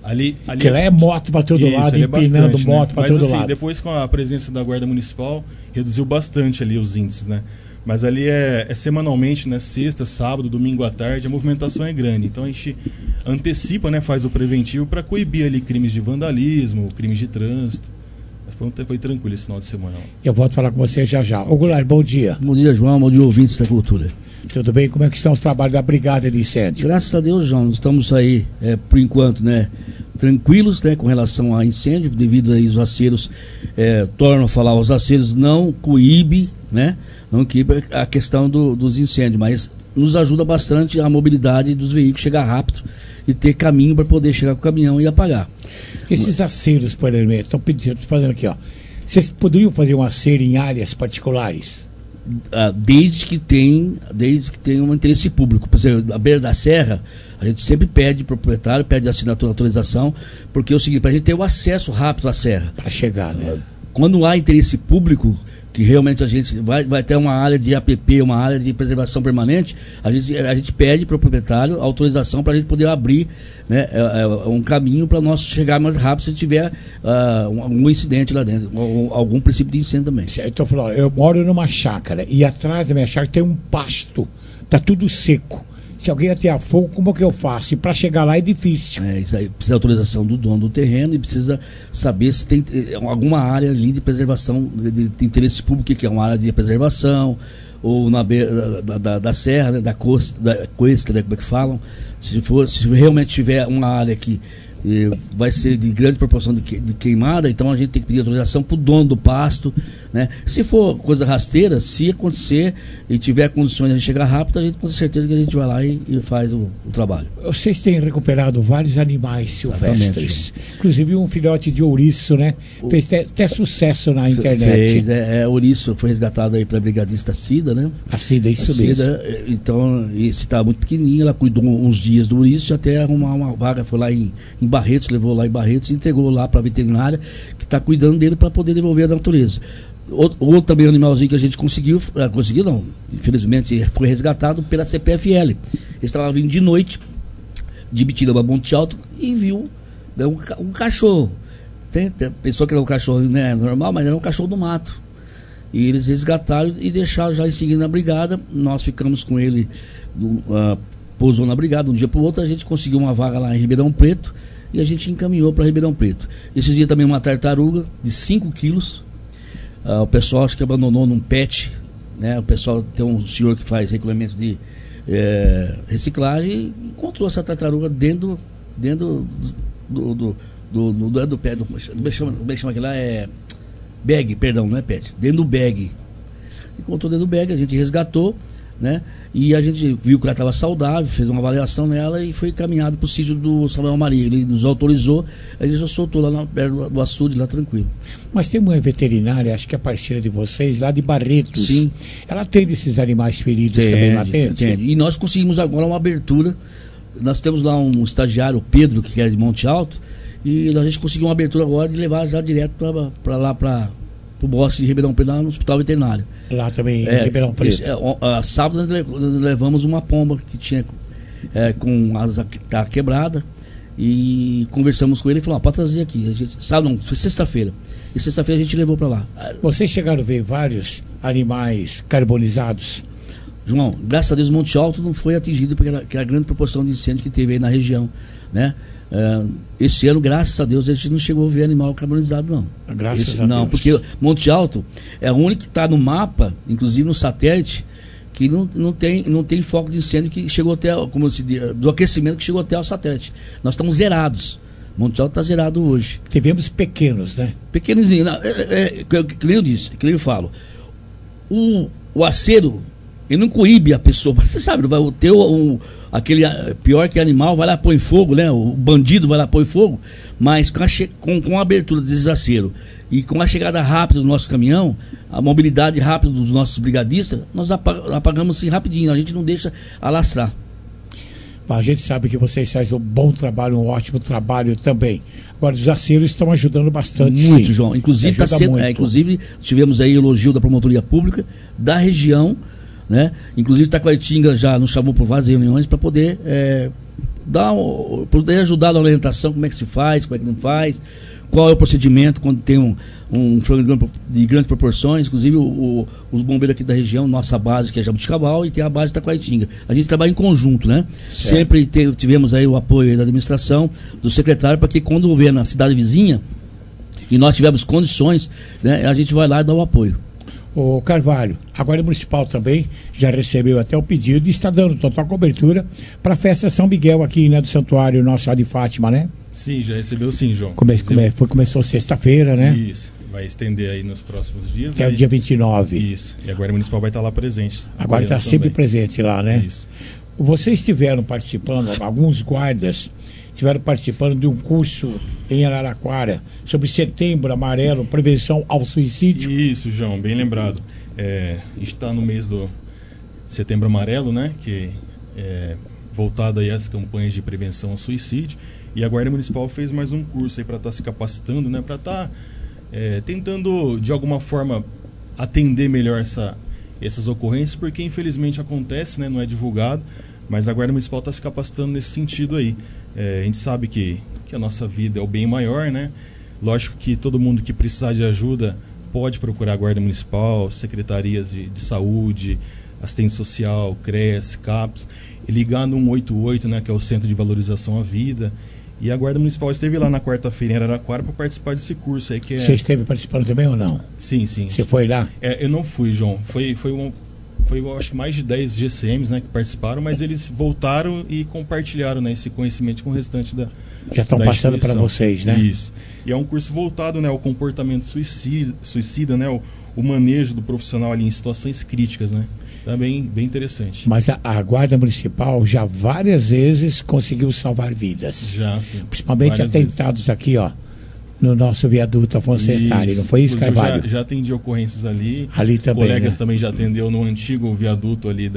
Que lá é moto para todo lado, empinando bastante, moto para todo lado. Depois, com a presença da Guarda Municipal, reduziu bastante ali os índices, né? Mas ali é semanalmente, né? Sexta, sábado, domingo à tarde, a movimentação é grande. Então a gente antecipa, né? Faz o preventivo para coibir ali crimes de vandalismo, crimes de trânsito. Foi tranquilo esse final de semana. Eu volto a falar com você já já. Ô Goulart, bom dia. Bom dia, João. Bom dia, ouvintes da cultura. Tudo bem? Como é que estão os trabalhos da Brigada de Incêndio? Graças a Deus, João. Estamos aí, por enquanto, né, tranquilos, né, com relação a incêndio, devido aí os aceros, tornam a falar, os aceros não coíbe, né, não coíbe a questão dos incêndios, mas nos ajuda bastante a mobilidade dos veículos chegar rápido e ter caminho para poder chegar com o caminhão e apagar. Esses aceros, por exemplo, estão pedindo, fazendo aqui, ó. Vocês poderiam fazer um aceiro em áreas particulares? Desde que tenha um interesse público. Por exemplo, a beira da serra, a gente sempre pede proprietário, pede assinatura, autorização, porque é o seguinte, para a gente ter o acesso rápido à serra. Para chegar, né? Quando há interesse público, que realmente a gente vai ter uma área de APP, uma área de preservação permanente, a gente pede para o proprietário autorização para a gente poder abrir, né, um caminho para nós chegar mais rápido se tiver um incidente lá dentro, ou algum princípio de incêndio também. Então, eu moro numa chácara e atrás da minha chácara tem um pasto, tá tudo seco. Se alguém atear fogo, como é que eu faço? E para chegar lá é difícil. Isso aí precisa de autorização do dono do terreno e precisa saber se tem alguma área ali de preservação de interesse público, que é uma área de preservação, ou na beira da serra, né, da costa, né, como é que falam. Se realmente tiver uma área que vai ser de grande proporção de queimada, então a gente tem que pedir autorização para o dono do pasto, né? Se for coisa rasteira, se acontecer e tiver condições de chegar rápido, a gente com certeza que a gente vai lá e faz o trabalho. Vocês têm recuperado vários animais silvestres, inclusive um filhote de ouriço, né? Fez até sucesso na internet. Ouriço foi resgatado aí pela brigadista Cida, né? A Cida, isso mesmo. Então, esse estava muito pequenininho, ela cuidou uns dias do ouriço até arrumar uma vaga, foi lá em Barretos, levou lá em Barretos e entregou lá para a veterinária que está cuidando dele para poder devolver à natureza. Outro também animalzinho que a gente conseguiu não, infelizmente foi resgatado pela CPFL. Ele estava vindo de noite de Bitirama, Monte Alto, e viu, né, um cachorro. Pensou que era um cachorro, né, normal, mas era um cachorro do mato. E eles resgataram e deixaram já em seguida na brigada. Nós ficamos com ele, pousou na brigada, um dia para o outro. A gente conseguiu uma vaga lá em Ribeirão Preto e a gente encaminhou para Ribeirão Preto. Esse dia também uma tartaruga de 5 quilos. O pessoal acho que abandonou num pet, né? O pessoal tem um senhor que faz recolhimento de reciclagem e encontrou essa tartaruga dentro do pé, como é que chama aquilo lá? Bag, perdão, não é pet, dentro do bag. Encontrou dentro do bag, a gente resgatou, né? E a gente viu que ela estava saudável, fez uma avaliação nela e foi encaminhado para o sítio do Samuel Maria. Ele nos autorizou, a gente já soltou lá perto do açude, lá tranquilo. Mas tem uma veterinária, acho que é parceira de vocês, lá de Barretos. Sim. Ela atende esses animais feridos também lá dentro? Atende. E nós conseguimos agora uma abertura. Nós temos lá um estagiário, o Pedro, que é de Monte Alto, e a gente conseguiu uma abertura agora de levar já direto para lá, para o bosque de Ribeirão Preto, no hospital veterinário. Lá também em Ribeirão Preto. Sábado nós levamos uma pomba que tinha com asa quebrada e conversamos com ele e falou, pode trazer aqui. Foi sexta-feira. E sexta-feira a gente levou para lá. Vocês chegaram a ver vários animais carbonizados? João, graças a Deus o Monte Alto não foi atingido pela grande proporção de incêndio que teve aí na região, né? Esse ano, graças a Deus, a gente não chegou a ver animal carbonizado, não. Graças a Deus. Não, porque Monte Alto é o único que está no mapa, inclusive no satélite, que não tem foco de incêndio que chegou até, como se diz, do aquecimento que chegou até o satélite. Nós estamos zerados. Monte Alto está zerado hoje. Tivemos pequenos, né? Pequenininhos. Que nem eu disse, que nem eu falo. O acero, ele não coíbe a pessoa. Você sabe, vai ter aquele pior que animal, vai lá põe fogo, né? O bandido vai lá põe fogo, mas com a abertura desse acero e com a chegada rápida do nosso caminhão, a mobilidade rápida dos nossos brigadistas, nós apagamos assim rapidinho, a gente não deixa alastrar. A gente sabe que vocês fazem um bom trabalho, um ótimo trabalho também. Agora, os aceros estão ajudando bastante. Muito, sim. João. Inclusive, inclusive, tivemos aí elogio da Promotoria Pública, da região, né? Inclusive, Taquaritinga já nos chamou por várias reuniões para poder poder ajudar na orientação, como é que se faz, como é que não faz, qual é o procedimento quando tem um frango de grandes proporções. Inclusive os bombeiros aqui da região, nossa base que é Jabuticabal, e tem a base de Taquaritinga. A gente trabalha em conjunto, né? Certo. Sempre tivemos aí o apoio da administração, do secretário, para que quando houver na cidade vizinha e nós tivermos condições, né, a gente vai lá e dá o apoio. O Carvalho, a Guarda Municipal também já recebeu até o pedido e está dando total cobertura para a festa São Miguel aqui, né, do Santuário Nossa de Fátima, né? Sim, já recebeu sim, João. Começou sexta-feira, né? Isso, vai estender aí nos próximos dias. Até o dia 29. Isso, e a Guarda Municipal vai estar lá presente. A Guarda está sempre presente lá, né? Isso. Vocês estiveram participando, alguns guardas estiveram participando de um curso em Araraquara sobre Setembro Amarelo, prevenção ao suicídio. Isso, João, bem lembrado. A gente está no mês do Setembro Amarelo, né? Que é voltado aí às campanhas de prevenção ao suicídio. E a Guarda Municipal fez mais um curso aí para estar se capacitando, né? Para estar tentando, de alguma forma, atender melhor essas ocorrências, porque infelizmente acontece, né? Não é divulgado, mas a Guarda Municipal está se capacitando nesse sentido aí. A gente sabe que a nossa vida é o bem maior, né? Lógico que todo mundo que precisar de ajuda pode procurar a Guarda Municipal, secretarias de saúde, assistência social, CRES, CAPS, e ligar no 188, né? Que é o Centro de Valorização à Vida. E a Guarda Municipal esteve lá na quarta-feira em Araraquara para participar desse curso aí. Você esteve participando também ou não? Sim, sim. Você foi lá? Eu não fui, João. Foi acho que mais de 10 GCMs, né, que participaram, mas eles voltaram e compartilharam, né, esse conhecimento com o restante da já estão passando para vocês, né? Isso. E é um curso voltado, né, ao comportamento suicida, né, o manejo do profissional ali em situações críticas, né? Também bem interessante. Mas a Guarda Municipal já várias vezes conseguiu salvar vidas. Já, sim. Principalmente atentados aqui, ó, no nosso viaduto Afonso Cestari, não foi isso, Carvalho? Já atendi ocorrências ali. Ali também, colegas, né? Também já atendeu no antigo viaduto ali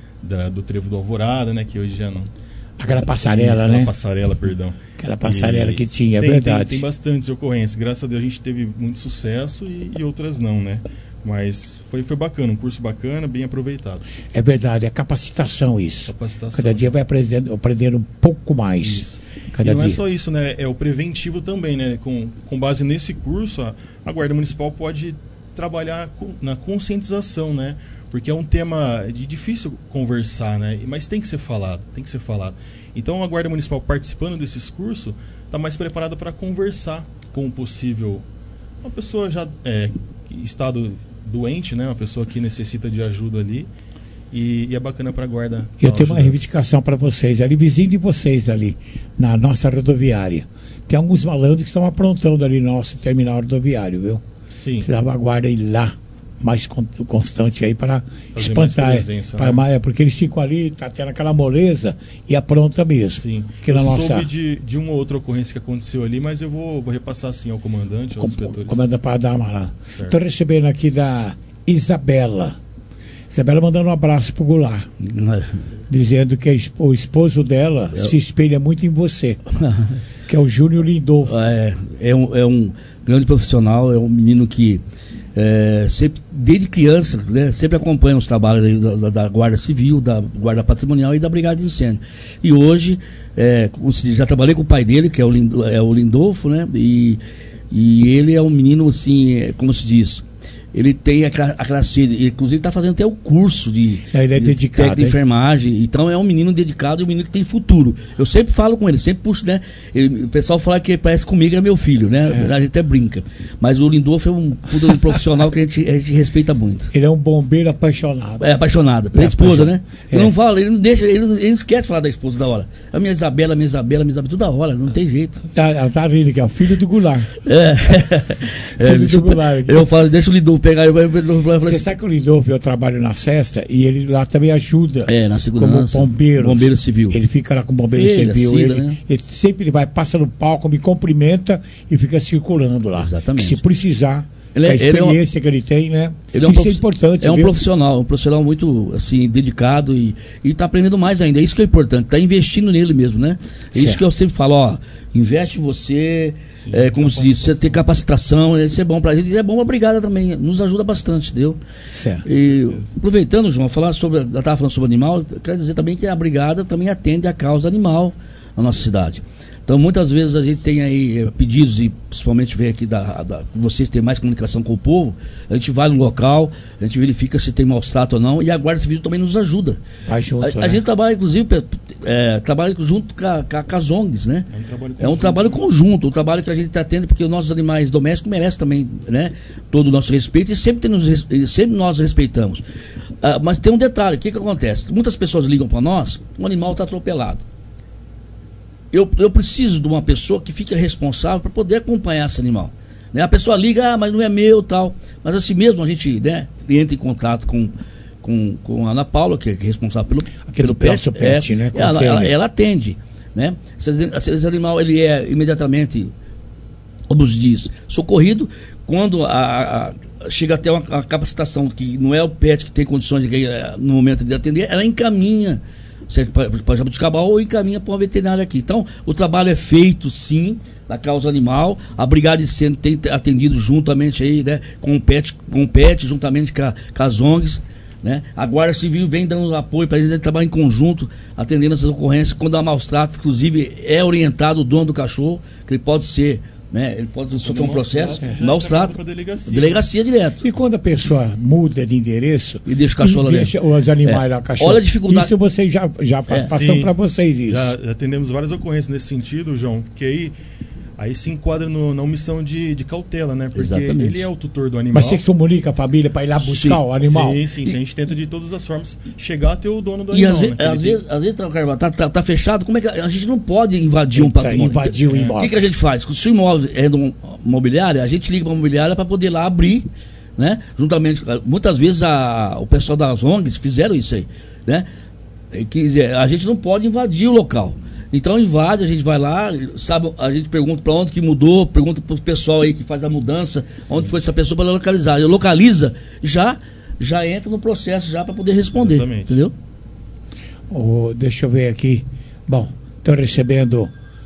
do Trevo do Alvorada, né? Que hoje já não... Aquela passarela, né? Aquela passarela, perdão. Aquela passarela que tinha, é verdade. Tem bastantes ocorrências. Graças a Deus a gente teve muito sucesso e outras não, né? Mas foi bacana, um curso bacana, bem aproveitado. É verdade, é capacitação isso. Capacitação. Cada dia vai aprendendo um pouco mais. Isso. Cada e não dia. É só isso, né? É o preventivo também, né? Com base nesse curso, a Guarda Municipal pode trabalhar na conscientização, né? Porque é um tema de difícil conversar, né? Mas tem que ser falado, Então a Guarda Municipal participando desses cursos está mais preparada para conversar com uma pessoa já em estado doente, né? Uma pessoa que necessita de ajuda ali. E é bacana para a Guarda. Eu tenho uma reivindicação para vocês, ali vizinho de vocês ali, na nossa rodoviária. Tem alguns malandros que estão aprontando ali no nosso terminal rodoviário, viu? Sim. Precisava a Guarda ir lá mais constante aí para espantar. Presença, né? Porque eles ficam ali, tá tendo aquela moleza e apronta mesmo. Sim. Eu soube de uma outra ocorrência que aconteceu ali, mas eu vou repassar assim ao comandante, aos inspetores. Comandante para dar uma lá. Estou recebendo aqui da Isabela. Isabela mandando um abraço pro Goulart, dizendo que o esposo dela se espelha muito em você, que é o Júnior Lindolfo. É um grande profissional, é um menino que sempre, desde criança, né, sempre acompanha os trabalhos da Guarda Civil, da Guarda Patrimonial e da Brigada de Incêndio. E hoje, como se diz, já trabalhei com o pai dele, que é o Lindolfo, né? E ele é um menino, assim, como se diz, ele tem aquela sede, inclusive está fazendo até o curso de técnico de enfermagem. Então é um menino dedicado e um menino que tem futuro. Eu sempre falo com ele, sempre puxo, né? O pessoal fala que parece comigo, é meu filho, né? A gente até brinca. Mas o Lindolfo é um profissional que a gente respeita muito. Ele é um bombeiro apaixonado. É apaixonado pela esposa, né? Ele não fala, ele não deixa, ele esquece de falar da esposa da hora. A minha Isabela, toda hora, não tem jeito. Ela tá rindo que é o filho do Goulart. Filho do Goulart. Eu falo, deixa o Lindolfo pegar. Você sabe que o Lindolfo, eu trabalho na Cesta e ele lá também ajuda na segurança, como bombeiro civil. Ele fica lá com o bombeiro civil. Ele sempre passa no palco, me cumprimenta e fica circulando lá. Exatamente. Se precisar, a experiência que ele tem, né? Isso é importante. É um profissional muito assim, dedicado e está aprendendo mais ainda. É isso que é importante, está investindo nele mesmo, né? É isso que eu sempre falo, investe em você. Sim, como se diz, você ter capacitação, isso é bom pra gente, é bom pra Brigada também, nos ajuda bastante, entendeu? Certo. E aproveitando, João, estava falando sobre animal, quero dizer também que a Brigada também atende a causa animal, na nossa cidade. Então, muitas vezes a gente tem aí pedidos, e principalmente vem aqui vocês terem mais comunicação com o povo, a gente vai no local, a gente verifica se tem maus trato ou não, e a Guarda Civil também nos ajuda. A gente trabalha, inclusive, trabalha junto com as ONGs, né? É um trabalho conjunto, um trabalho que a gente está tendo, porque os nossos animais domésticos merecem também, né, todo o nosso respeito, e sempre nós respeitamos. Mas tem um detalhe, o que acontece? Muitas pessoas ligam para nós, o animal está atropelado. Eu preciso de uma pessoa que fique responsável para poder acompanhar esse animal. Né? A pessoa liga, mas não é meu, tal. Mas assim mesmo a gente, né, entra em contato com a Ana Paula, que é responsável pelo pet, né? Ela atende. Né? Esse animal ele é imediatamente, como se diz, socorrido. Quando chega até uma capacitação, que não é o pet que tem condições no momento de atender, ela encaminha para Jabuticabal ou encaminha para uma veterinária aqui. Então, o trabalho é feito, sim, na causa animal. A Brigada de Incêndio tem atendido juntamente aí, né, com o PET, juntamente com as ONGs. Né? A Guarda Civil vem dando apoio para eles, a gente trabalha em conjunto, atendendo essas ocorrências. Quando há maus tratos, inclusive, é orientado o dono do cachorro, que ele pode ser, né, ele pode sofrer um processo, maus tratos, delegacia direto. E quando a pessoa muda de endereço e deixa o cachorro lá dentro, os animais lá, o cachorro, olha a dificuldade. Isso vocês já passam para vocês isso. Já atendemos várias ocorrências nesse sentido, João, que aí se enquadra na omissão de cautela, né? Porque exatamente, ele é o tutor do animal. Mas você comunica a família para ir lá buscar o animal? Sim. A gente tenta de todas as formas chegar até o dono do animal. E às vezes tá fechado, como é que a gente não pode invadir um patrimônio? Invadir o imóvel. O que a gente faz? Se o imóvel é de uma imobiliária, a gente liga para a imobiliária para poder lá abrir, né? Juntamente, muitas vezes o pessoal das ONGs fizeram isso aí, né? A gente não pode invadir o local. Então invade, a gente vai lá, sabe, a gente pergunta para onde que mudou, pergunta para o pessoal aí que faz a mudança, onde foi essa pessoa para localizar. Ele localiza, já entra no processo já para poder responder. Exatamente. Entendeu? Deixa eu ver aqui. Bom, estou recebendo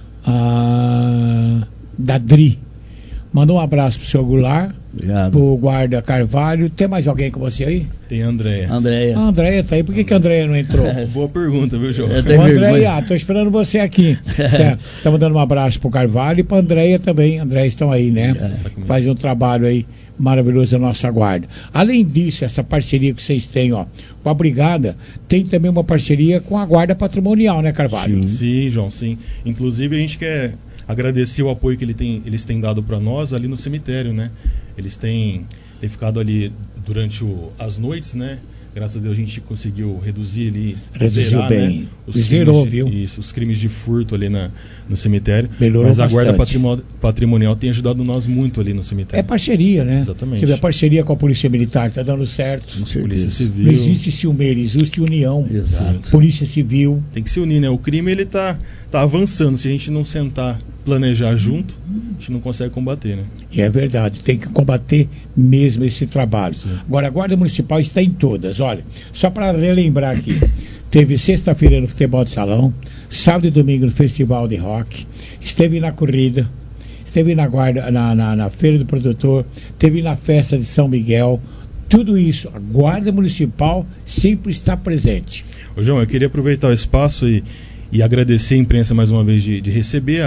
da Dri. Mandou um abraço pro seu Goulart. Obrigado. Pro guarda Carvalho. Tem mais alguém com você aí? Tem a Andréia. A Andréia tá aí. Por que a Andréia não entrou? Boa pergunta, viu, João? Andréia, tô esperando você aqui. Estamos dando um abraço pro Carvalho e pra Andréia também. Andréia estão aí, né? Faz um trabalho aí maravilhoso na nossa guarda. Além disso, essa parceria que vocês têm, com a Brigada, tem também uma parceria com a Guarda Patrimonial, né, Carvalho? Sim, João, sim. Inclusive, a gente quer agradecer o apoio que eles têm dado para nós ali no cemitério, né? Eles têm ficado ali durante as noites, né? Graças a Deus a gente conseguiu reduzir ali. Reduziu zerar, bem. Né? Zerou, viu? Isso, os crimes de furto ali no cemitério. Melhorou Mas a bastante. Guarda Patrimonial tem ajudado nós muito ali no cemitério. É parceria, né? Exatamente. Você vê a parceria com a Polícia Militar, tá dando certo. Polícia Civil. Não existe ciumeira, existe união. Exato. Polícia Civil. Tem que se unir, né? O crime, ele tá avançando. Se a gente não sentar, planejar junto, a gente não consegue combater, né? E é verdade, tem que combater mesmo esse trabalho. Sim. Agora, a Guarda Municipal está em todas. Olha, só para relembrar aqui, teve sexta-feira no futebol de salão, sábado e domingo no festival de rock, esteve na corrida, esteve na guarda, na feira do produtor, esteve na festa de São Miguel. Tudo isso, a Guarda Municipal sempre está presente. Ô, João, eu queria aproveitar o espaço e agradecer a imprensa mais uma vez de receber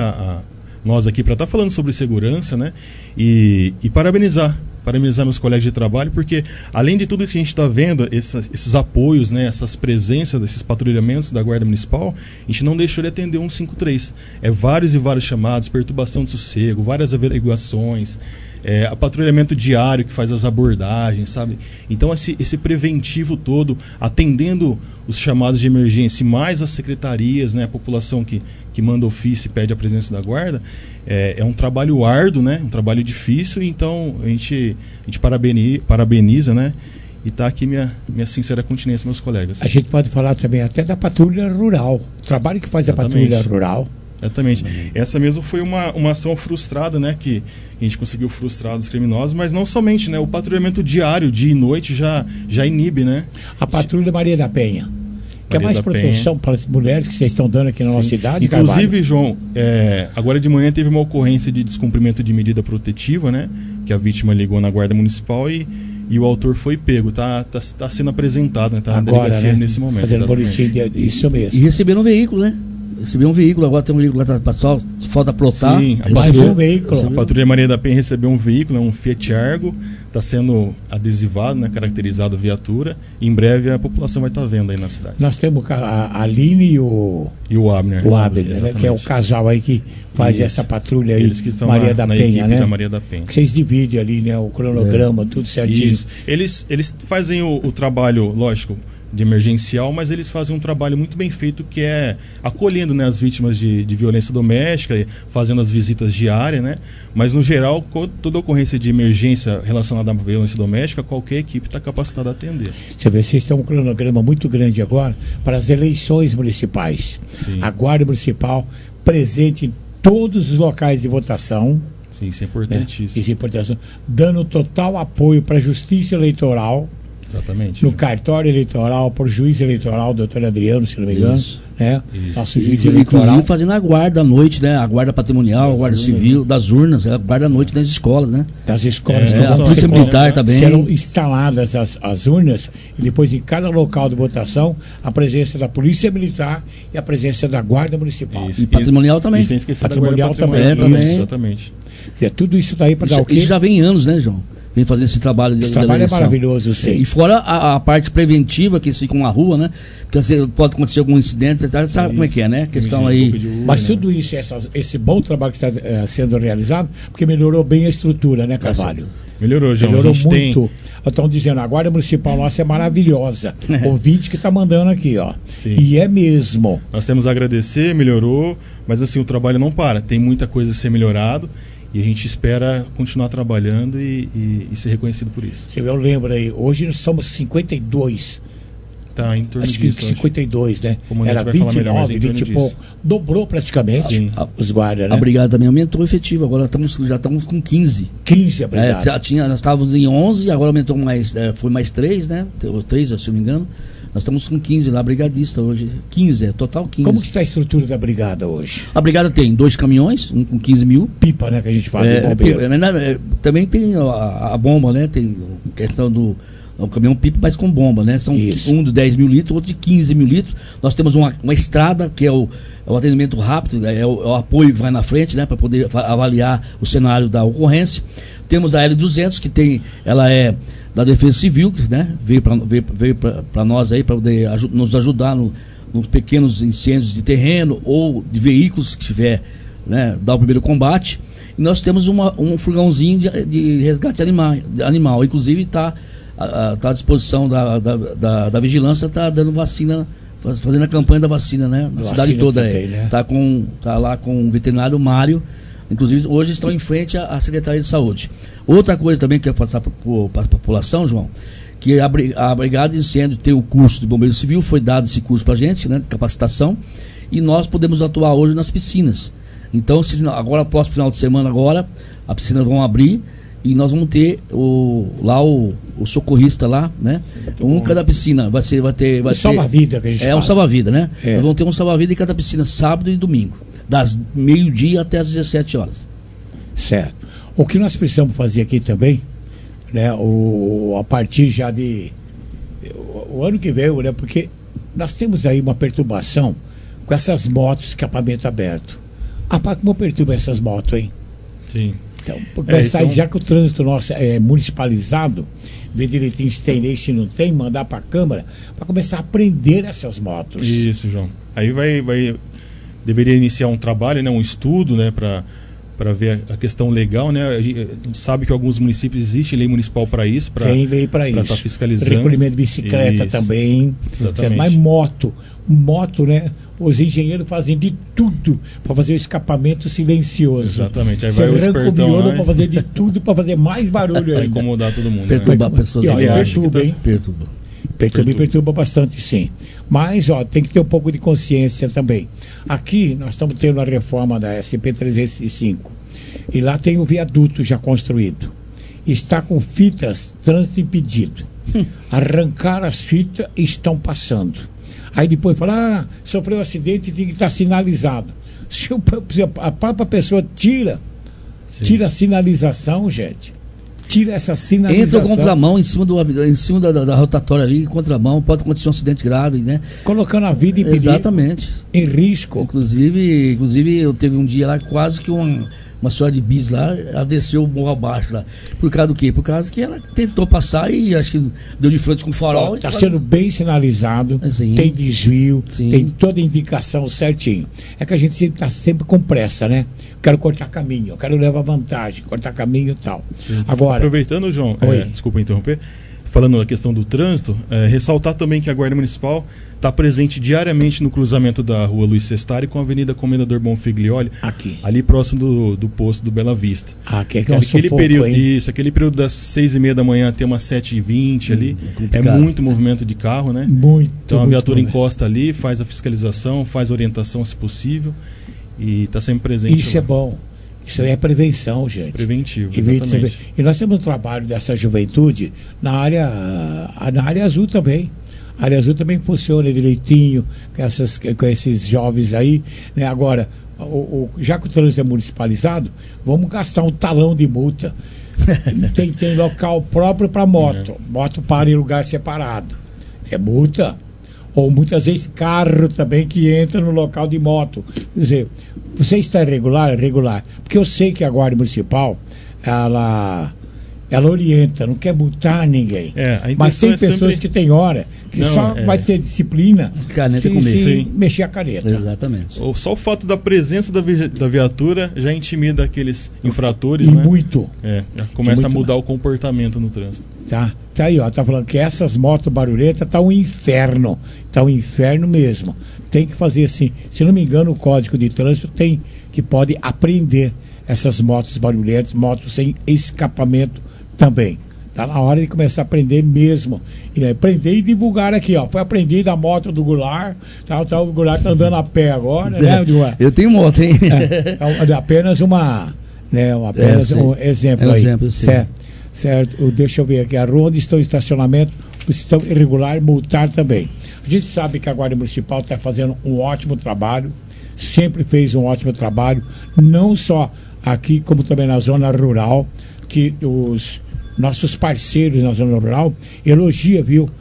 nós aqui para estar falando sobre segurança, né? E parabenizar meus colegas de trabalho, porque além de tudo isso que a gente está vendo, esses apoios, né, essas presenças, esses patrulhamentos da Guarda Municipal, a gente não deixou de atender 153. Vários e vários chamados, perturbação de sossego, várias averiguações, patrulhamento diário que faz as abordagens, sabe? Então esse preventivo todo, atendendo os chamados de emergência, mais as secretarias, né, a população que manda ofício e pede a presença da guarda, é um trabalho árduo, né, um trabalho difícil. Então a gente parabeniza, né, e está aqui minha sincera continência, meus colegas. A gente pode falar também até da patrulha rural, o trabalho que faz Exatamente. A patrulha rural. Exatamente. Essa mesmo foi uma ação frustrada, né, que a gente conseguiu frustrar dos criminosos, mas não somente, né, o patrulhamento diário, dia e noite, já inibe, né? A patrulha Maria da Penha, que é mais proteção para as mulheres que vocês estão dando aqui na nossa cidade, inclusive, Carvalho. João, agora de manhã teve uma ocorrência de descumprimento de medida protetiva, né, que a vítima ligou na Guarda Municipal e o autor foi pego, tá sendo apresentado, né, tá agora, na delegacia, né, nesse momento. Fazendo boletim, isso mesmo. E receberam um veículo, né? Recebeu um veículo, agora tem um veículo lá, falta plotar. Sim, um veículo. A Patrulha Maria da Penha recebeu um veículo, um Fiat Argo, está sendo adesivado, né, caracterizado viatura. E em breve a população vai estar vendo aí na cidade. Nós temos a Aline e o Abner. O Abner, né, que é o casal aí que faz essa patrulha aí, eles que estão Maria da Penha, né? Da Maria da Penha. Que vocês dividem ali, né? O cronograma, tudo certinho. Isso. Eles fazem o trabalho, lógico, de emergencial, mas eles fazem um trabalho muito bem feito, que é acolhendo, né, as vítimas de violência doméstica, fazendo as visitas diárias, né? Mas no geral, toda ocorrência de emergência relacionada à violência doméstica, qualquer equipe está capacitada a atender. Você vê, vocês têm um cronograma muito grande agora para as eleições municipais. Sim. A Guarda Municipal presente em todos os locais de votação. Sim, isso é importantíssimo. Isso é importante. Dando total apoio para a Justiça Eleitoral. Exatamente. No cartório eleitoral, por juiz eleitoral, doutor Adriano, se não me engano. Né? Nosso juiz eleitoral. eleitoral. Fazendo a guarda à noite, né? A guarda patrimonial, a guarda civil, das urnas, a guarda à noite nas escolas, né? Das escolas. A polícia militar também. Serão instaladas as urnas e depois em cada local de votação a presença da polícia militar e a presença da guarda municipal. E patrimonial também. E sem esquecer patrimonial da guarda também. Exatamente. Tudo isso daí para dar o quê? Isso já vem anos, né, João? Vem fazendo esse trabalho de eleição. É maravilhoso, sim. E fora a parte preventiva, que eles ficam na rua, né? Porque pode acontecer algum incidente, você sabe como é que é, né? Questão aí. Mas tudo isso, esse bom trabalho que está sendo realizado, porque melhorou bem a estrutura, né, Carvalho? Melhorou, João. Melhorou muito. Estão dizendo, a Guarda Municipal nossa é maravilhosa. Ouvinte que está mandando aqui, ó. Sim. E é mesmo. Nós temos a agradecer, melhorou, mas assim, o trabalho não para. Tem muita coisa a ser melhorado. E a gente espera continuar trabalhando e ser reconhecido por isso. Eu lembro aí, hoje nós somos 52. Tá, em torno acho disso. Que 52, né? Como era 29, 20 e pouco. Dobrou praticamente os guardas, né? A brigada também aumentou o efetivo, agora já estamos com 15. 15 a brigada. Nós estávamos em 11, agora aumentou mais, foi mais 3, né? 3, se eu não me engano. Nós estamos com 15 lá, brigadista hoje. 15, total 15. Como que está a estrutura da brigada hoje? A brigada tem 2 caminhões, um com 15 mil. Pipa, né, que a gente fala de bombeiro. Também tem a bomba, né? Tem questão do caminhão pipa, mas com bomba, né? São um de 10 mil litros, outro de 15 mil litros. Nós temos uma estrada, que é o atendimento rápido, é o apoio que vai na frente, né? Para poder avaliar o cenário da ocorrência. Temos a L200, que ela é da Defesa Civil, né? Veio para nós aí, para poder nos ajudar nos pequenos incêndios de terreno ou de veículos que tiver, né? Dar o primeiro combate. E nós temos um furgãozinho de resgate animal. Inclusive está à disposição da vigilância, está dando vacina, fazendo a campanha da vacina, né? Na cidade toda. Tá lá com o veterinário Mário. Inclusive, hoje estão em frente à Secretaria de Saúde. Outra coisa também que eu quero passar para a população, João, que a Brigada de Incêndio tem o curso de Bombeiro Civil, foi dado esse curso para a gente, né, de capacitação, e nós podemos atuar hoje nas piscinas. Então, agora, próximo final de semana, as piscinas vão abrir e nós vamos ter o socorrista lá, né? Cada piscina vai ter salva-vida que a gente fala. Um salva-vida, né? Nós vamos ter um salva-vida em cada piscina, sábado e domingo, das meio-dia até as 17 horas. Certo. O que nós precisamos fazer aqui também, né? A partir já de o ano que vem, né? Porque nós temos aí uma perturbação com essas motos de escapamento aberto. Como perturba essas motos, hein? Sim. Então, já que o trânsito nosso é municipalizado, ver direitinho se tem lei, se não tem, mandar para a Câmara para começar a prender essas motos. Isso, João. Aí deveria iniciar um trabalho, né, um estudo, né, para ver a questão legal, né? A gente sabe que alguns municípios existe lei municipal para isso, tem lei para isso. Estar fiscalizando. Recolhimento de bicicleta também. Mas moto, né? Os engenheiros fazem de tudo para fazer o escapamento silencioso. Exatamente. Aí vai o espertão para fazer de tudo para fazer mais barulho ainda. Vai incomodar todo mundo. Perturbar a pessoa. Perturba bastante, sim. Mas, tem que ter um pouco de consciência também. Aqui, nós estamos tendo a reforma da SP-305. E lá tem um viaduto já construído. Está com fitas trânsito impedido. Arrancaram as fitas e estão passando. Aí depois fala, sofreu um acidente e tem que estar sinalizado. Se a própria pessoa tira a sinalização, gente. tira essa sinalização. Entra contramão em cima da rotatória ali, contramão, pode acontecer um acidente grave, né? Colocando a vida em perigo. Exatamente. Em risco. Inclusive eu teve um dia lá quase que uma senhora de bis lá, ela desceu o morro abaixo lá. Por causa do quê? Por causa que ela tentou passar e acho que deu de frente com o farol. Está sendo bem sinalizado, tem desvio, tem toda a indicação certinho. É que a gente está sempre com pressa, né? Quero cortar caminho, quero levar vantagem, cortar caminho e tal. Sim. Agora, aproveitando, João, desculpa interromper, falando na questão do trânsito, ressaltar também que a Guarda Municipal está presente diariamente no cruzamento da rua Luiz Sestari com a Avenida Comendador Bonfiglioli, ali próximo do posto do Bela Vista. Que é um sufoco, período, aquele período das 6h30 da manhã até umas 7h20 ali, é muito movimento de carro, né? Então a viatura encosta ali, faz a fiscalização, faz a orientação se possível e está sempre presente. Isso lá. É bom. Isso aí é prevenção, gente. Preventivo, exatamente. E nós temos um trabalho dessa juventude na área azul também. A área azul também funciona direitinho com esses jovens aí, né? Agora, já que o trânsito é municipalizado, vamos gastar um talão de multa. tem local próprio para moto. Moto para em lugar separado. É multa. Ou muitas vezes carro também que entra no local de moto. Quer dizer, você está irregular? É regular. Porque eu sei que a Guarda Municipal, ela orienta, não quer multar ninguém. Mas tem pessoas que tem hora que vai ter disciplina se mexer a caneta. Exatamente. Só o fato da presença da viatura já intimida aqueles infratores, e né? Muito. Já começa a mudar o comportamento no trânsito. Tá aí, tá falando que essas motos barulhentas tá um inferno. Tá um inferno mesmo. Tem que fazer assim. Se não me engano, o Código de Trânsito pode apreender essas motos barulhentas, motos sem escapamento também. Tá na hora de começar a aprender mesmo. Aprender e divulgar aqui, ó. Foi aprendido a moto do Goulart, o Goulart tá andando a pé agora, né? Eu tenho moto, hein? É apenas um exemplo aí. Certo. Deixa eu ver aqui. A rua onde estão estacionamento, estão irregular, multar também. A gente sabe que a Guarda Municipal está fazendo um ótimo trabalho, sempre fez um ótimo trabalho, não só aqui, como também na zona rural, que os nossos parceiros na zona rural elogiam, viu,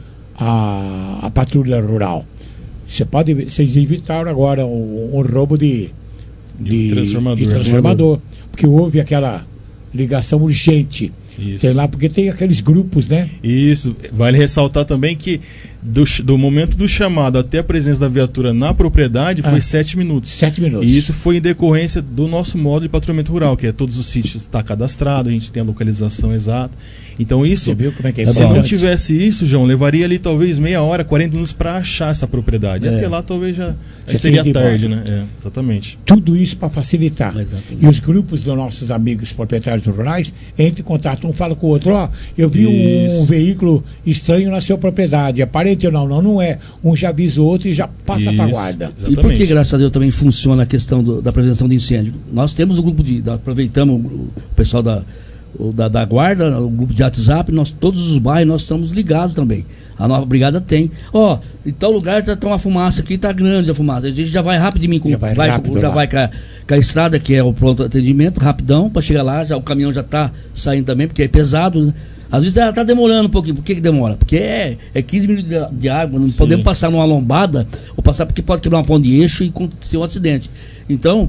a patrulha rural. Vocês evitaram agora um roubo de transformador, porque houve aquela ligação urgente. Isso. Tem lá, porque tem aqueles grupos, né? Isso. Vale ressaltar também que do momento do chamado até a presença da viatura na propriedade foi 7 minutos. 7 minutos. E isso foi em decorrência do nosso modo de patrulhamento rural, que é todos os sítios está cadastrado, a gente tem a localização exata. Então isso, você viu como é que é? Se não tivesse isso, João, levaria ali talvez meia hora, 40 minutos para achar essa propriedade. E até lá talvez já seria tarde, né? Exatamente. Tudo isso para facilitar. E os grupos dos nossos amigos proprietários rurais entram em contato, um fala com o outro, eu vi um veículo estranho na sua propriedade, é parente ou não é. Um já avisa o outro e já passa para a guarda. Exatamente. E por que, graças a Deus, também funciona a questão da prevenção de incêndio? Nós temos um grupo aproveitamos o pessoal da guarda, o grupo de WhatsApp, todos os bairros nós estamos ligados também. A nova brigada tem. Em tal lugar tá uma fumaça aqui, tá grande a fumaça. A gente já vai rapidinho vai com a estrada, que é o pronto atendimento, rapidão, para chegar lá, o caminhão já tá saindo também, porque é pesado, né? Às vezes tá demorando um pouquinho. Por que demora? Porque é 15 minutos de água, não podemos passar numa lombada, ou passar porque pode quebrar uma ponte de eixo e acontecer um acidente. Então,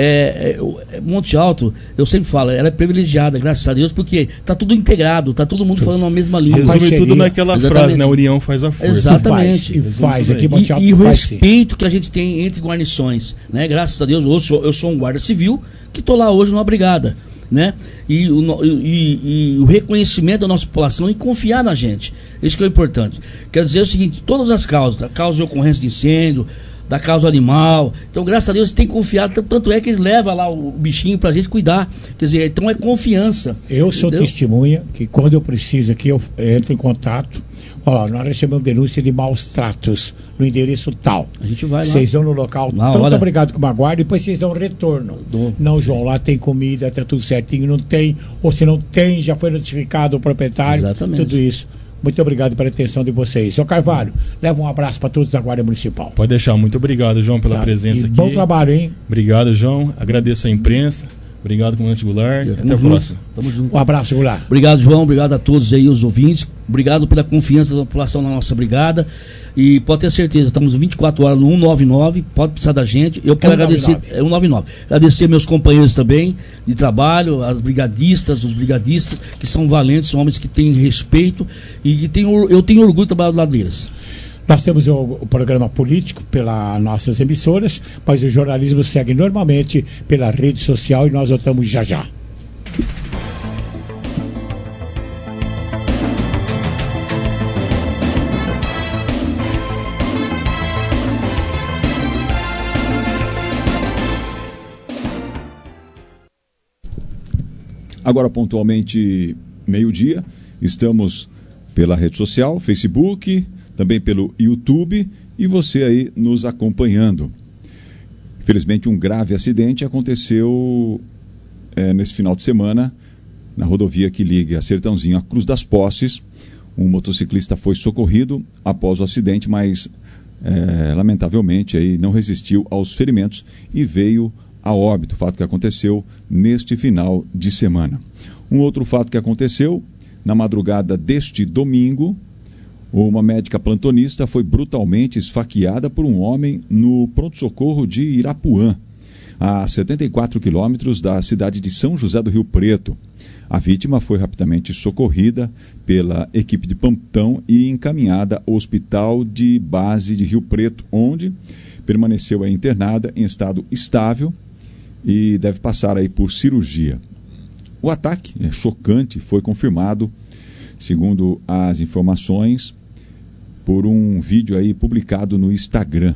Monte Alto, eu sempre falo, ela é privilegiada, graças a Deus, porque tá tudo integrado, tá todo mundo falando a mesma língua. Resume tudo naquela frase, né? A união faz a força. Exatamente. Faz. Aqui, Monte Alto e o respeito que a gente tem entre guarnições, né? Graças a Deus, eu sou um guarda civil que tô lá hoje numa brigada, né? E o reconhecimento da nossa população e confiar na gente. Isso que é importante. Quer dizer o seguinte, todas as causas, a causa de ocorrência de incêndio, da causa animal, então graças a Deus tem confiado, tanto é que eles levam lá o bichinho pra gente cuidar, quer dizer, então é confiança. Eu sou testemunha que quando eu preciso aqui, eu entro em contato, nós recebemos denúncia de maus tratos no endereço tal. A gente vai lá. Vocês vão no local, tanto obrigado com uma guarda, e depois vocês dão retorno. Não, João, lá tem comida, tá tudo certinho, não tem, ou se não tem, já foi notificado o proprietário. Exatamente. Tudo isso. Muito obrigado pela atenção de vocês. Seu Carvalho, leva um abraço para todos da Guarda Municipal. Pode deixar. Muito obrigado, João, pela presença aqui. Bom trabalho, hein? Obrigado, João. Agradeço a imprensa. Obrigado, comandante Goulart. Até a junto. próxima. Tamo junto. Um abraço, Goulart. Obrigado, João. Obrigado a todos aí, os ouvintes. Obrigado pela confiança da população na nossa brigada. E pode ter certeza, estamos 24 horas no 199. Pode precisar da gente. Eu quero agradecer. 199. Agradecer meus companheiros também de trabalho, as brigadistas, os brigadistas, que são valentes, são homens que têm respeito e que eu tenho orgulho de trabalhar do lado deles. Nós temos o programa político pelas nossas emissoras, mas o jornalismo segue normalmente pela rede social e nós voltamos já já. Agora, pontualmente, meio-dia, estamos pela rede social, Facebook, também pelo YouTube, e você aí nos acompanhando. Infelizmente, um grave acidente aconteceu nesse final de semana na rodovia que liga Sertãozinho à Cruz das Posses. Um motociclista foi socorrido após o acidente, mas lamentavelmente aí não resistiu aos ferimentos e veio a óbito, fato que aconteceu neste final de semana. Um outro fato que aconteceu na madrugada deste domingo, uma médica plantonista foi brutalmente esfaqueada por um homem no pronto-socorro de Irapuã, a 74 quilômetros da cidade de São José do Rio Preto. A vítima foi rapidamente socorrida pela equipe de plantão e encaminhada ao Hospital de Base de Rio Preto, onde permaneceu internada em estado estável e deve passar aí por cirurgia. O ataque chocante foi confirmado, segundo as informações, por um vídeo aí publicado no Instagram.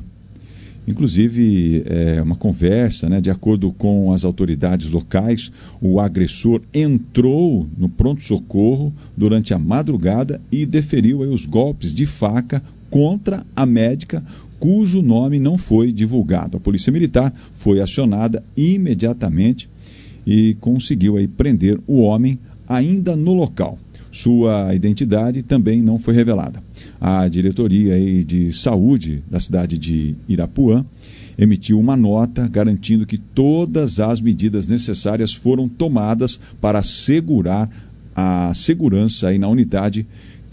Inclusive, uma conversa, de acordo com as autoridades locais, o agressor entrou no pronto-socorro durante a madrugada e deferiu aí os golpes de faca contra a médica, cujo nome não foi divulgado. A Polícia Militar foi acionada imediatamente e conseguiu aí prender o homem ainda no local. Sua identidade também não foi revelada. A diretoria aí de saúde da cidade de Irapuã emitiu uma nota garantindo que todas as medidas necessárias foram tomadas para assegurar a segurança aí na unidade,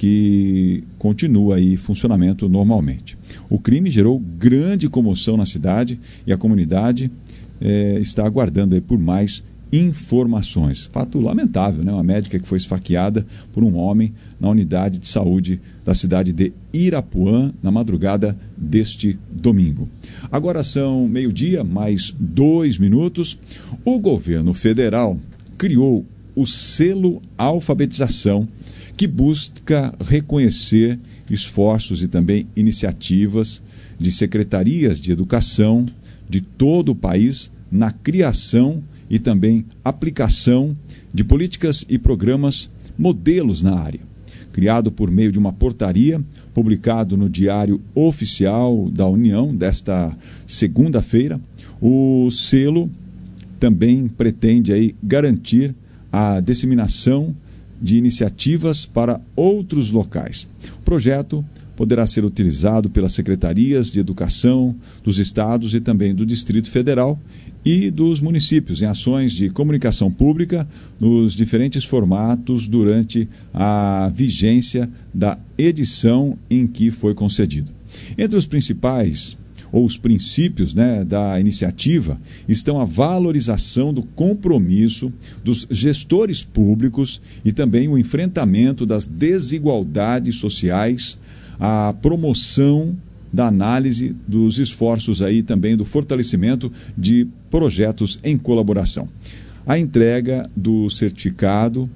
que continua aí em funcionamento normalmente. O crime gerou grande comoção na cidade e a comunidade está aguardando aí por mais informações. Fato lamentável, Uma médica que foi esfaqueada por um homem na unidade de saúde da cidade de Irapuã na madrugada deste domingo. Agora são meio-dia, mais 2 minutos. O governo federal criou o selo alfabetização, que busca reconhecer esforços e também iniciativas de secretarias de educação de todo o país na criação e também aplicação de políticas e programas modelos na área. Criado por meio de uma portaria, publicado no Diário Oficial da União desta segunda-feira, o selo também pretende aí garantir a disseminação de iniciativas para outros locais. O projeto poderá ser utilizado pelas secretarias de educação dos estados e também do Distrito Federal e dos municípios em ações de comunicação pública nos diferentes formatos durante a vigência da edição em que foi concedido. Entre os principais ou os princípios da iniciativa estão a valorização do compromisso dos gestores públicos e também o enfrentamento das desigualdades sociais, a promoção da análise dos esforços aí também do fortalecimento de projetos em colaboração. A entrega do certificado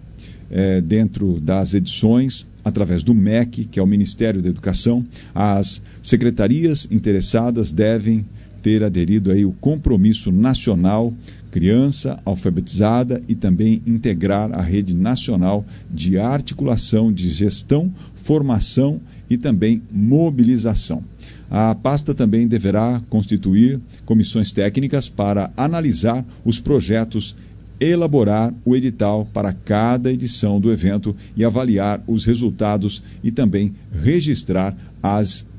dentro das edições, através do MEC, que é o Ministério da Educação, as secretarias interessadas devem ter aderido aí o compromisso nacional, criança alfabetizada, e também integrar a rede nacional de articulação de gestão, formação e também mobilização. A pasta também deverá constituir comissões técnicas para analisar os projetos, elaborar o edital para cada edição do evento e avaliar os resultados e também registrar as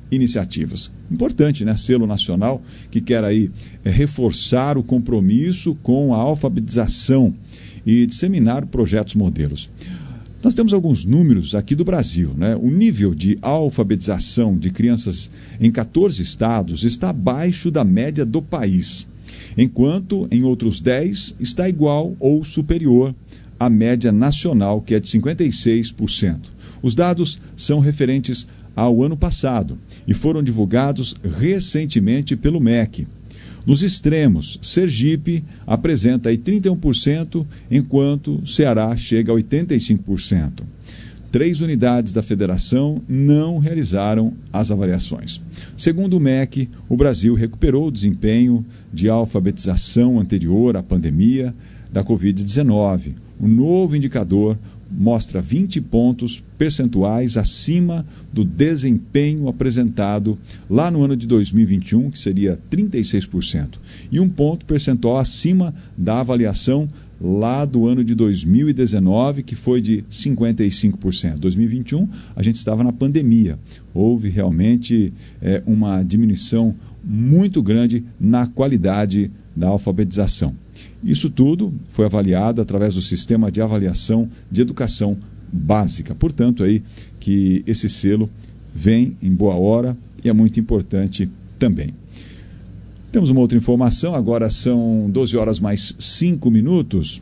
iniciativas. Importante, né? Selo nacional que quer aí reforçar o compromisso com a alfabetização e disseminar projetos modelos. Nós temos alguns números aqui do Brasil, né? O nível de alfabetização de crianças em 14 estados está abaixo da média do país, enquanto em outros 10 está igual ou superior à média nacional, que é de 56%. Os dados são referentes ao ano passado e foram divulgados recentemente pelo MEC. Nos extremos, Sergipe apresenta aí 31%, enquanto Ceará chega a 85%. 3 unidades da federação não realizaram as avaliações. Segundo o MEC, o Brasil recuperou o desempenho de alfabetização anterior à pandemia da Covid-19. O novo indicador mostra 20 pontos percentuais acima do desempenho apresentado lá no ano de 2021, que seria 36%, e 1 ponto percentual acima da avaliação lá do ano de 2019, que foi de 55%. 2021, a gente estava na pandemia. Houve realmente uma diminuição muito grande na qualidade da alfabetização. Isso tudo foi avaliado através do Sistema de Avaliação de Educação Básica. Portanto, aí que esse selo vem em boa hora e é muito importante também. Temos uma outra informação, agora são 12 horas mais 5 minutos.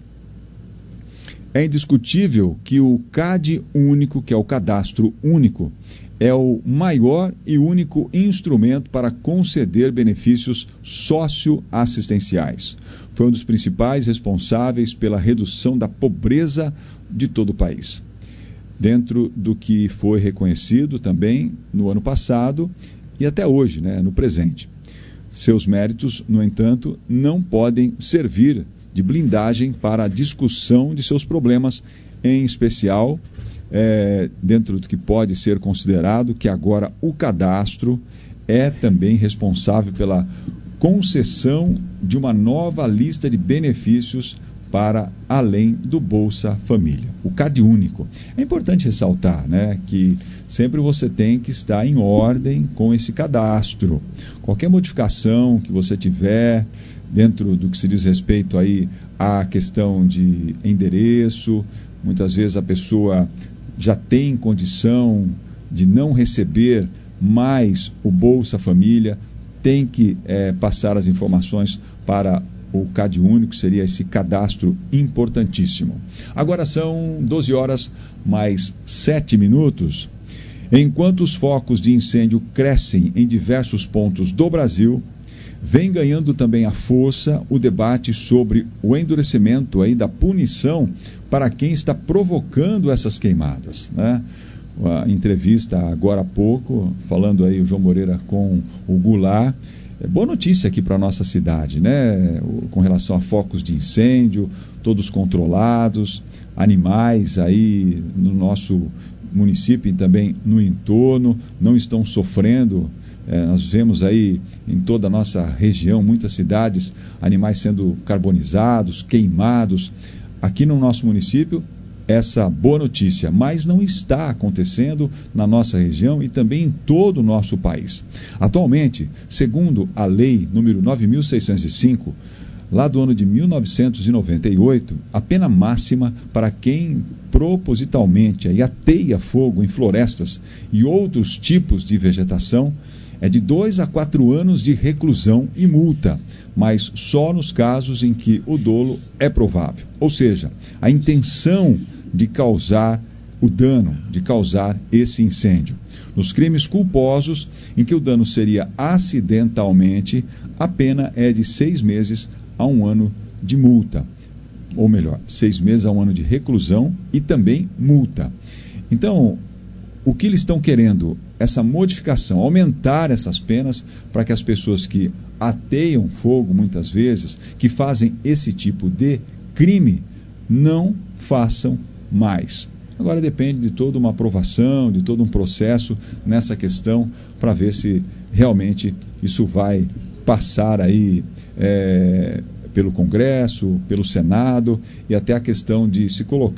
É indiscutível que o CAD único, que é o cadastro único, é o maior e único instrumento para conceder benefícios socioassistenciais. Foi um dos principais responsáveis pela redução da pobreza de todo o país. Dentro do que foi reconhecido também no ano passado e até hoje, né, no presente. Seus méritos, no entanto, não podem servir de blindagem para a discussão de seus problemas, em especial dentro do que pode ser considerado que agora o cadastro é também responsável pela concessão de uma nova lista de benefícios para além do Bolsa Família, o CAD único. É importante ressaltar, né, que sempre você tem que estar em ordem com esse cadastro. Qualquer modificação que você tiver dentro do que se diz respeito aí à questão de endereço, muitas vezes a pessoa já tem condição de não receber mais o Bolsa Família, tem que passar as informações para o CAD único, seria esse cadastro importantíssimo. Agora são 12 horas mais 7 minutos. Enquanto os focos de incêndio crescem em diversos pontos do Brasil, vem ganhando também a força o debate sobre o endurecimento aí da punição para quem está provocando essas queimadas, né? A entrevista agora há pouco, falando aí o João Moreira com o Goulart, boa notícia aqui para a nossa cidade, né? Com relação a focos de incêndio, todos controlados, animais aí no nosso município e também no entorno não estão sofrendo. Nós vemos aí em toda a nossa região, muitas cidades, animais sendo carbonizados, queimados. Aqui no nosso município, essa boa notícia, mas não está acontecendo na nossa região e também em todo o nosso país. Atualmente, segundo a lei número 9.605, lá do ano de 1998, a pena máxima para quem propositalmente ateia fogo em florestas e outros tipos de vegetação é de 2 a 4 anos de reclusão e multa, mas só nos casos em que o dolo é provável. Ou seja, a intenção de causar o dano, de causar esse incêndio. Nos crimes culposos, em que o dano seria acidentalmente, a pena é de 6 meses a 1 ano de multa. Ou melhor, 6 meses a 1 ano de reclusão e também multa. Então, o que eles estão querendo? Essa modificação, aumentar essas penas para que as pessoas que ateiam fogo muitas vezes, que fazem esse tipo de crime, não façam mais. Agora depende de toda uma aprovação, de todo um processo nessa questão para ver se realmente isso vai passar aí pelo Congresso, pelo Senado e até a questão de se colocar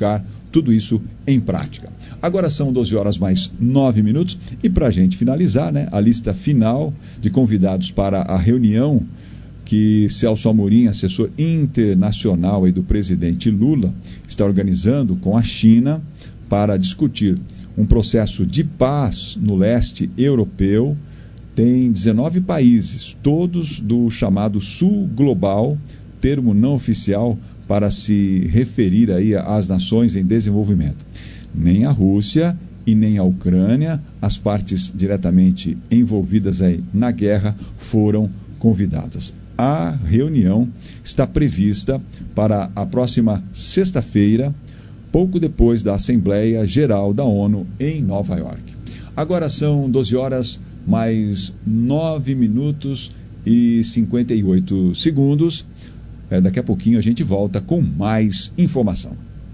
tudo isso em prática. Agora são 12 horas mais 9 minutos e para a gente finalizar, né, a lista final de convidados para a reunião que Celso Amorim, assessor internacional aí do presidente Lula, está organizando com a China para discutir um processo de paz no leste europeu. Tem 19 países, todos do chamado Sul Global, termo não oficial para se referir aí às nações em desenvolvimento. Nem a Rússia e nem a Ucrânia, as partes diretamente envolvidas aí na guerra, foram convidadas. A reunião está prevista para a próxima sexta-feira, pouco depois da Assembleia Geral da ONU em Nova York. Agora são 12 horas mais 9 minutos e 58 segundos. Daqui a pouquinho a gente volta com mais informação.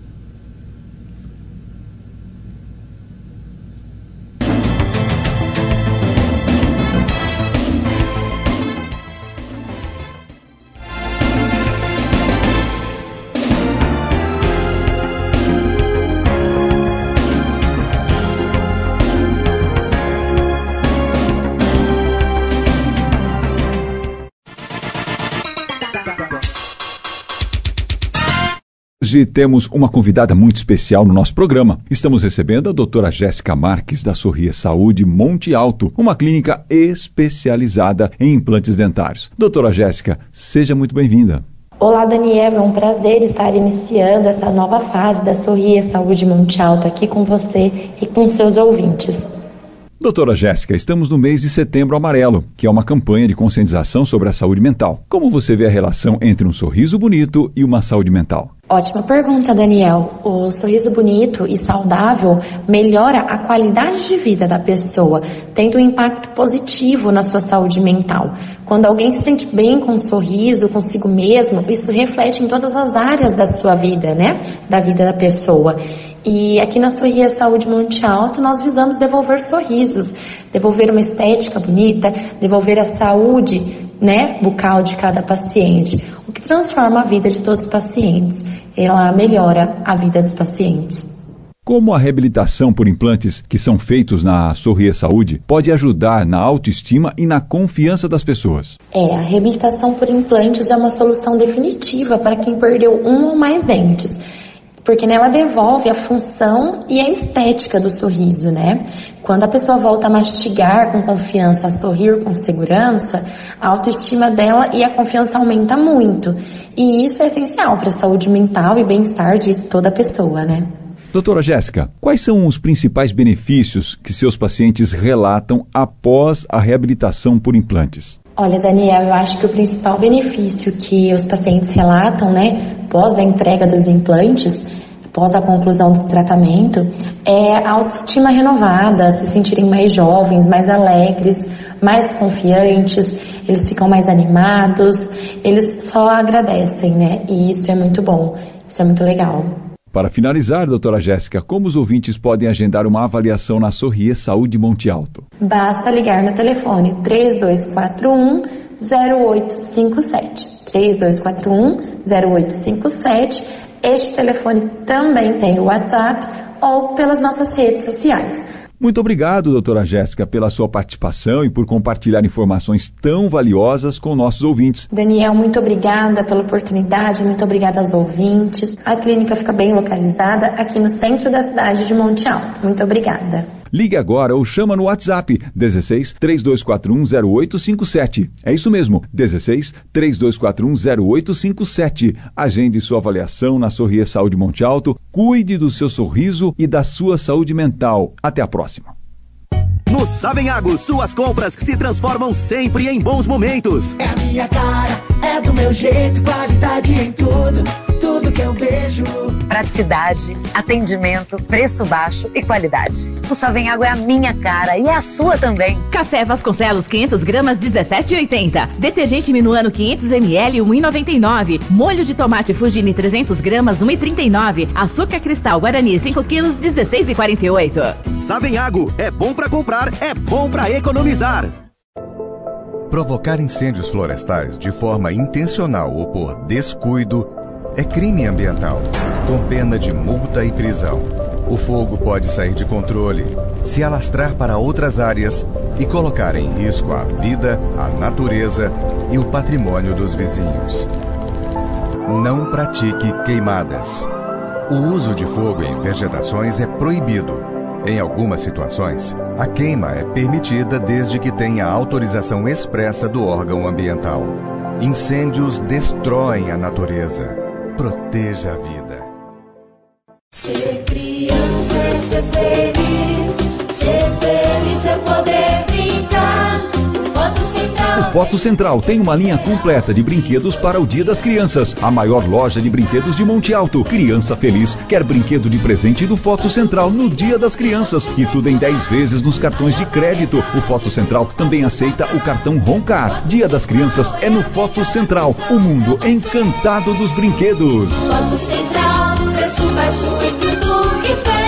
Hoje temos uma convidada muito especial no nosso programa. Estamos recebendo a doutora Jéssica Marques, da Sorria Saúde Monte Alto, uma clínica especializada em implantes dentários. Doutora Jéssica, seja muito bem-vinda. Olá, Daniel, é um prazer estar iniciando essa nova fase da Sorria Saúde Monte Alto aqui com você e com seus ouvintes. Doutora Jéssica, estamos no mês de Setembro Amarelo, que é uma campanha de conscientização sobre a saúde mental. Como você vê a relação entre um sorriso bonito e uma saúde mental? Ótima pergunta, Daniel. O sorriso bonito e saudável melhora a qualidade de vida da pessoa, tendo um impacto positivo na sua saúde mental. Quando alguém se sente bem com um sorriso, consigo mesmo, isso reflete em todas as áreas da sua vida, né? Da vida da pessoa. E aqui na Sorria Saúde Monte Alto nós visamos devolver sorrisos, devolver uma estética bonita, devolver a saúde, né, bucal de cada paciente, o que transforma a vida de todos os pacientes. Ela melhora a vida dos pacientes. Como a reabilitação por implantes que são feitos na Sorria Saúde pode ajudar na autoestima e na confiança das pessoas? A reabilitação por implantes é uma solução definitiva para quem perdeu um ou mais dentes, porque nela devolve a função e a estética do sorriso, né? Quando a pessoa volta a mastigar com confiança, a sorrir com segurança, a autoestima dela e a confiança aumenta muito. E isso é essencial para a saúde mental e bem-estar de toda a pessoa, né? Doutora Jéssica, quais são os principais benefícios que seus pacientes relatam após a reabilitação por implantes? Olha, Daniel, eu acho que o principal benefício que os pacientes relatam, né, após a entrega dos implantes, após a conclusão do tratamento, é a autoestima renovada, se sentirem mais jovens, mais alegres, mais confiantes, eles ficam mais animados, eles só agradecem, né? E isso é muito bom, isso é muito legal. Para finalizar, doutora Jéssica, como os ouvintes podem agendar uma avaliação na Sorria Saúde Monte Alto? Basta ligar no telefone 3241-0857. 3241-0857. Este telefone também tem o WhatsApp ou pelas nossas redes sociais. Muito obrigado, doutora Jéssica, pela sua participação e por compartilhar informações tão valiosas com nossos ouvintes. Daniel, muito obrigada pela oportunidade, muito obrigada aos ouvintes. A clínica fica bem localizada aqui no centro da cidade de Monte Alto. Muito obrigada. Ligue agora ou chama no WhatsApp 16 3241 0857. É isso mesmo, 16 3241 0857. Agende sua avaliação na Sorria Saúde Monte Alto. Cuide do seu sorriso e da sua saúde mental. Até a próxima. No Savenhago, suas compras que se transformam sempre em bons momentos. É a minha cara, é do meu jeito, qualidade em tudo, tudo que eu vejo. Praticidade, atendimento, preço baixo e qualidade. O Savenhago é a minha cara e é a sua também. Café Vasconcelos 500 gramas 17,80. Detergente Minuano 500 ml 1,99. Molho de tomate Fugini 300 gramas 1,39. Açúcar Cristal Guarani 5 quilos 16,48. Savenhago, é bom pra comprar, é bom pra economizar. Provocar incêndios florestais de forma intencional ou por descuido é crime ambiental, com pena de multa e prisão. O fogo pode sair de controle, se alastrar para outras áreas e colocar em risco a vida, a natureza e o patrimônio dos vizinhos. Não pratique queimadas. O uso de fogo em vegetações é proibido. Em algumas situações, a queima é permitida desde que tenha autorização expressa do órgão ambiental. Incêndios destroem a natureza. Proteja a vida. Ser criança é ser feliz. Ser feliz é poder brincar. O Foto Central tem uma linha completa de brinquedos para o Dia das Crianças. A maior loja de brinquedos de Monte Alto. Criança feliz quer brinquedo de presente do Foto Central no Dia das Crianças. E tudo em 10 vezes nos cartões de crédito. O Foto Central também aceita o cartão Roncar. Dia das Crianças é no Foto Central. O mundo encantado dos brinquedos. Foto Central, preço baixo em tudo que pede.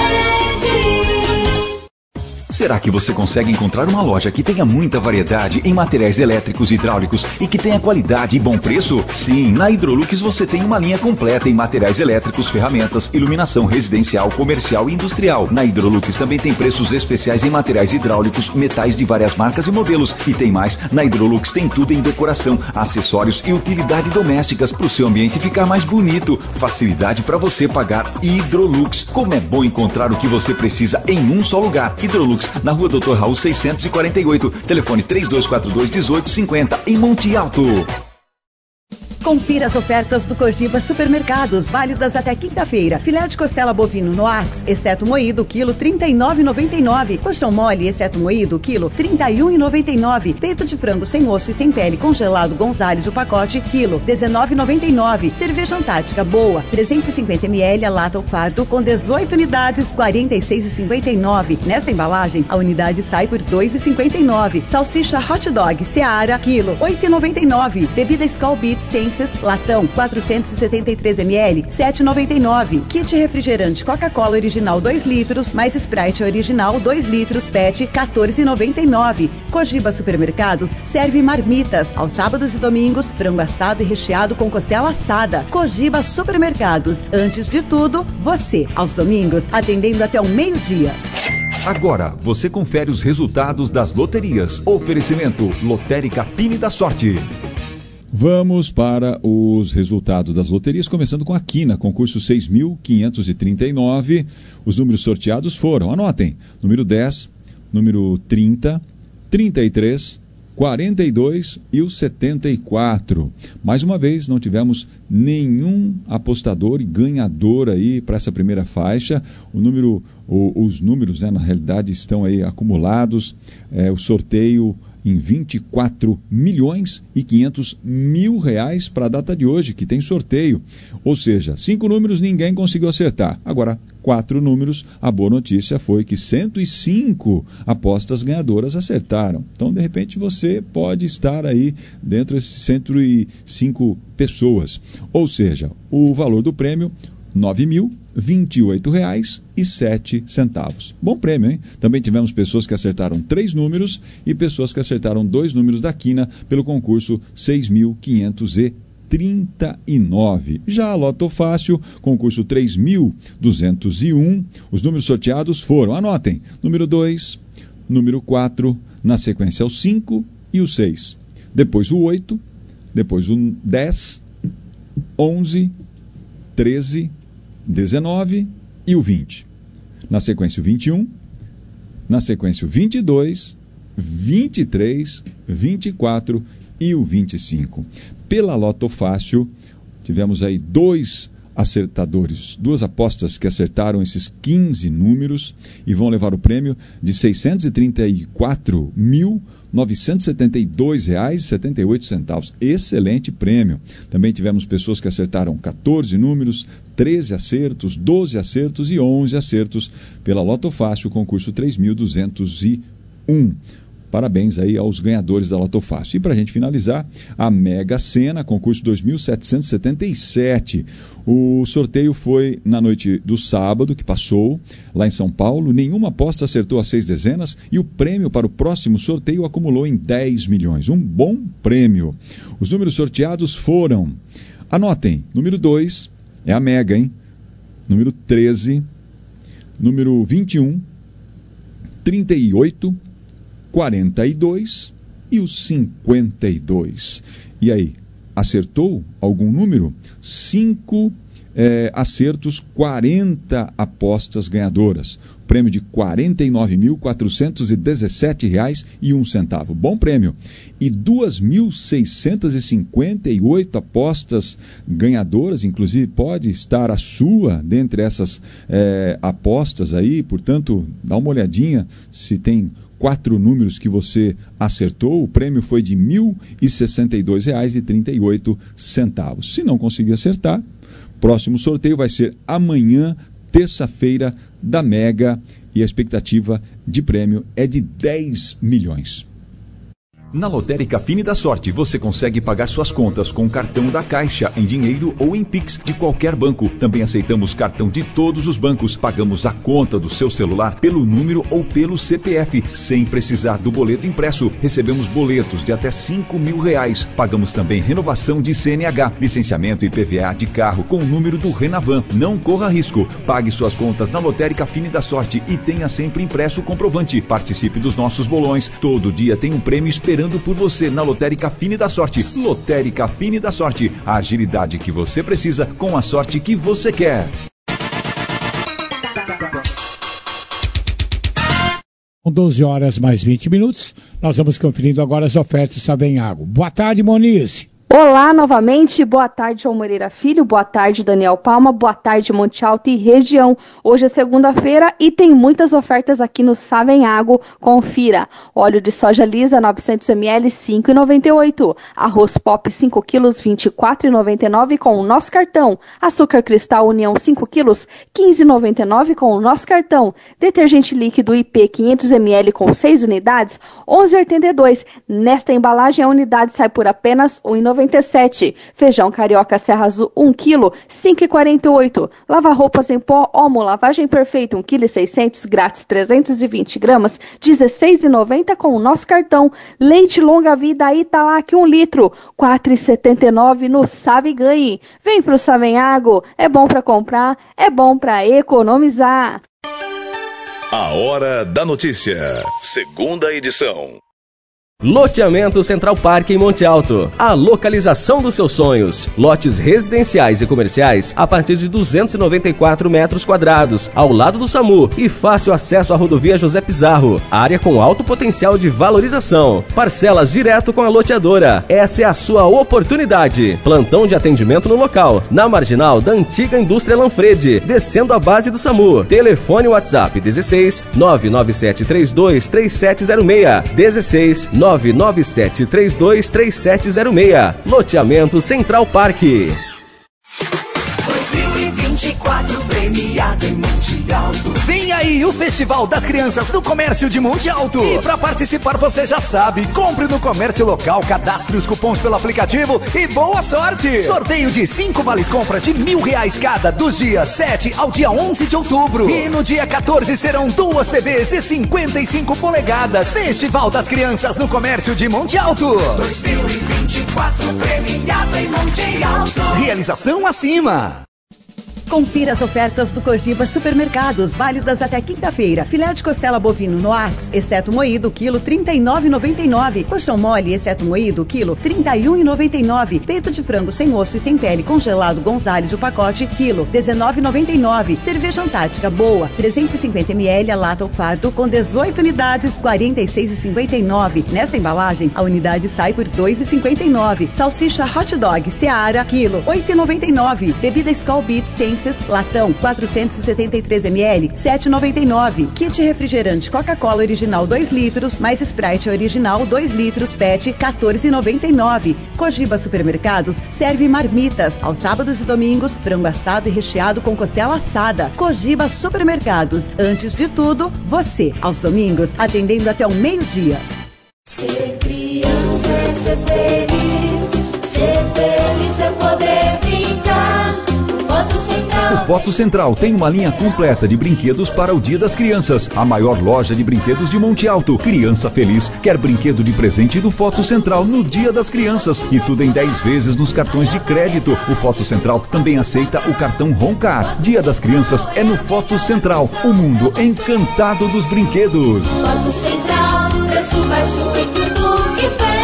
Será que você consegue encontrar uma loja que tenha muita variedade em materiais elétricos e hidráulicos e que tenha qualidade e bom preço? Sim, na Hidrolux você tem uma linha completa em materiais elétricos, ferramentas, iluminação residencial, comercial e industrial. Na Hidrolux também tem preços especiais em materiais hidráulicos, metais de várias marcas e modelos. E tem mais, na Hidrolux tem tudo em decoração, acessórios e utilidade domésticas para o seu ambiente ficar mais bonito. Facilidade para você pagar Hidrolux. Como é bom encontrar o que você precisa em um só lugar. Hidrolux, na Rua Dr. Raul 648, telefone 3242-1850, em Monte Alto. Confira as ofertas do Cogiba Supermercados, válidas até quinta-feira. Filé de costela bovino no Arx, exceto moído, quilo R$ 39,99. Colchão mole, exceto moído, quilo R$ 31,99. Peito de frango sem osso e sem pele congelado Gonzales, o pacote, quilo R$ 19,99. Cerveja Antártica Boa, 350 ml, a lata ou fardo, com 18 unidades, R$ 46,59. Nesta embalagem, a unidade sai por R$ 2,59. Salsicha Hot Dog Seara, quilo R$ 8,99. Bebida Skol Beats Ciências, latão, 473 ml, R$ 7,99. Kit refrigerante Coca-Cola original 2 litros, mais Sprite original 2 litros, PET, R$ 14,99. Cogiba Supermercados serve marmitas. Aos sábados e domingos, frango assado e recheado com costela assada. Cogiba Supermercados. Antes de tudo, você. Aos domingos, atendendo até o meio-dia. Agora, você confere os resultados das loterias. Oferecimento Lotérica Fine da Sorte. Vamos para os resultados das loterias, começando com a Quina, concurso 6.539. Os números sorteados foram, anotem, número 10, número 30, 33, 42 e o 74. Mais uma vez, não tivemos nenhum apostador e ganhador aí para essa primeira faixa. Os números, na realidade, estão aí acumulados. O sorteio em 24 milhões e 500 mil reais para a data de hoje, que tem sorteio. Ou seja, 5 números ninguém conseguiu acertar. Agora, 4 números, a boa notícia foi que 105 apostas ganhadoras acertaram. Então, de repente, você pode estar aí dentro desses 105 pessoas. Ou seja, o valor do prêmio, R$ 9.028,07. Bom prêmio, hein? Também tivemos pessoas que acertaram 3 números e pessoas que acertaram 2 números da Quina pelo concurso 6.539. Já a Loto Fácil, concurso 3.201, os números sorteados foram, anotem, número 2, número 4, na sequência o 5 e o 6. Depois o 8, depois o 10, 11, 13, 19 e o 20. Na sequência o 21, na sequência o 22, 23, 24 e o 25. Pela Loto Fácil, tivemos aí 2 acertadores, 2 apostas que acertaram esses 15 números e vão levar o prêmio de R$ 634.972,78. Excelente prêmio. Também tivemos pessoas que acertaram 14 números, 13 acertos, 12 acertos e 11 acertos pela Loto Fácil, concurso 3.201. Parabéns aí aos ganhadores da Loto Fácil. E para a gente finalizar, a Mega Sena, concurso 2.777. O sorteio foi na noite do sábado, que passou, lá em São Paulo. Nenhuma aposta acertou as 6 dezenas e o prêmio para o próximo sorteio acumulou em 10 milhões. Um bom prêmio. Os números sorteados foram, anotem, número 2, É a Mega, hein? Número 13, número 21, 38, 42 e o 52. E aí, acertou algum número? 5 acertos, 40 apostas ganhadoras. Prêmio de R$ 49.417,01. Bom prêmio. E 2.658 apostas ganhadoras, inclusive pode estar a sua dentre essas apostas aí. Portanto, dá uma olhadinha se tem 4 números que você acertou. O prêmio foi de R$ 1.062,38. Se não conseguir acertar, próximo sorteio vai ser amanhã, terça-feira, da Mega, e a expectativa de prêmio é de 10 milhões. Na Lotérica Fine da Sorte, você consegue pagar suas contas com o cartão da Caixa, em dinheiro ou em Pix de qualquer banco. Também aceitamos cartão de todos os bancos. Pagamos a conta do seu celular pelo número ou pelo CPF, sem precisar do boleto impresso. Recebemos boletos de até R$5.000. Pagamos também renovação de CNH, licenciamento e PVA de carro com o número do Renavan. Não corra risco. Pague suas contas na Lotérica Fine da Sorte e tenha sempre impresso o comprovante. Participe dos nossos bolões. Todo dia tem um prêmio esperando por você na Lotérica Fine da Sorte. Lotérica Fine da Sorte. A agilidade que você precisa com a sorte que você quer. Com 12 horas mais 20 minutos, nós vamos conferindo agora as ofertas Savenhago. Boa tarde, Monize. Olá novamente, boa tarde João Moreira Filho, boa tarde Daniel Palma, boa tarde Monte Alto e região. Hoje é segunda-feira e tem muitas ofertas aqui no Savenhago, confira. Óleo de soja lisa 900 ml, 5,98. Arroz Pop 5 quilos, 24,99 com o nosso cartão. Açúcar Cristal União 5 quilos, 15,99 com o nosso cartão. Detergente líquido IP 500 ml com 6 unidades, 11,82. Nesta embalagem a unidade sai por apenas R$1,97. Feijão carioca Serra Azul 1 kg, 5,48. Lava-roupas em pó Omo lavagem perfeita 1,6 kg, grátis 320 gramas, 16,90 com o nosso cartão. Leite longa vida Italac 1 litro, 4,79 no Save Ganhe. Vem pro Savenhago, é bom para comprar, é bom para economizar. A Hora da Notícia, segunda edição. Loteamento Central Park em Monte Alto. A localização dos seus sonhos. Lotes residenciais e comerciais a partir de 294 metros quadrados, ao lado do SAMU e fácil acesso à rodovia José Pizarro. Área com alto potencial de valorização. Parcelas direto com a loteadora. Essa é a sua oportunidade. Plantão de atendimento no local, na marginal da antiga indústria Lanfredi, descendo a base do SAMU. Telefone WhatsApp 16 99732 3706 16 997323706. Loteamento Central Park. 2024 premiado em Monte Alto. Vem aí o Festival das Crianças do Comércio de Monte Alto. E para participar você já sabe, compre no comércio local, cadastre os cupons pelo aplicativo e boa sorte. Sorteio de 5 vales compras de R$1.000 cada, dos dias 7 ao dia 11 de outubro. E no dia 14 serão 2 TVs de 55 polegadas. Festival das Crianças no Comércio de Monte Alto. 2024 premiado em Monte Alto. Realização acima. Confira as ofertas do Cogiba Supermercados, válidas até quinta-feira. Filé de costela bovino no Ax, exceto moído, quilo R$ 39,99. Coxão mole, exceto moído, quilo R$ 31,99. Peito de frango sem osso e sem pele congelado Gonzales, o pacote, quilo R$ 19,99. Cerveja Antártica Boa, 350 ml, a lata ou fardo, com 18 unidades, R$ 46,59. Nesta embalagem, a unidade sai por R$ 2,59. Salsicha Hot Dog Seara, quilo R$ 8,99. Bebida Skol Beats Ciências, latão, 473 ml, R$ 7,99. Kit refrigerante Coca-Cola original 2 litros, mais Sprite original 2 litros, PET, R$ 14,99. Cogiba Supermercados serve marmitas, aos sábados e domingos, frango assado e recheado com costela assada. Cogiba Supermercados, antes de tudo, você. Aos domingos, atendendo até o meio-dia. Ser criança é ser feliz é poder brincar. Foto O Foto Central tem uma linha completa de brinquedos para o Dia das Crianças. A maior loja de brinquedos de Monte Alto. Criança feliz quer brinquedo de presente do Foto Central no Dia das Crianças. E tudo em 10 vezes nos cartões de crédito. O Foto Central também aceita o cartão Roncar. Dia das Crianças é no Foto Central. O mundo encantado dos brinquedos. Foto Central, preço baixo em tudo que vende.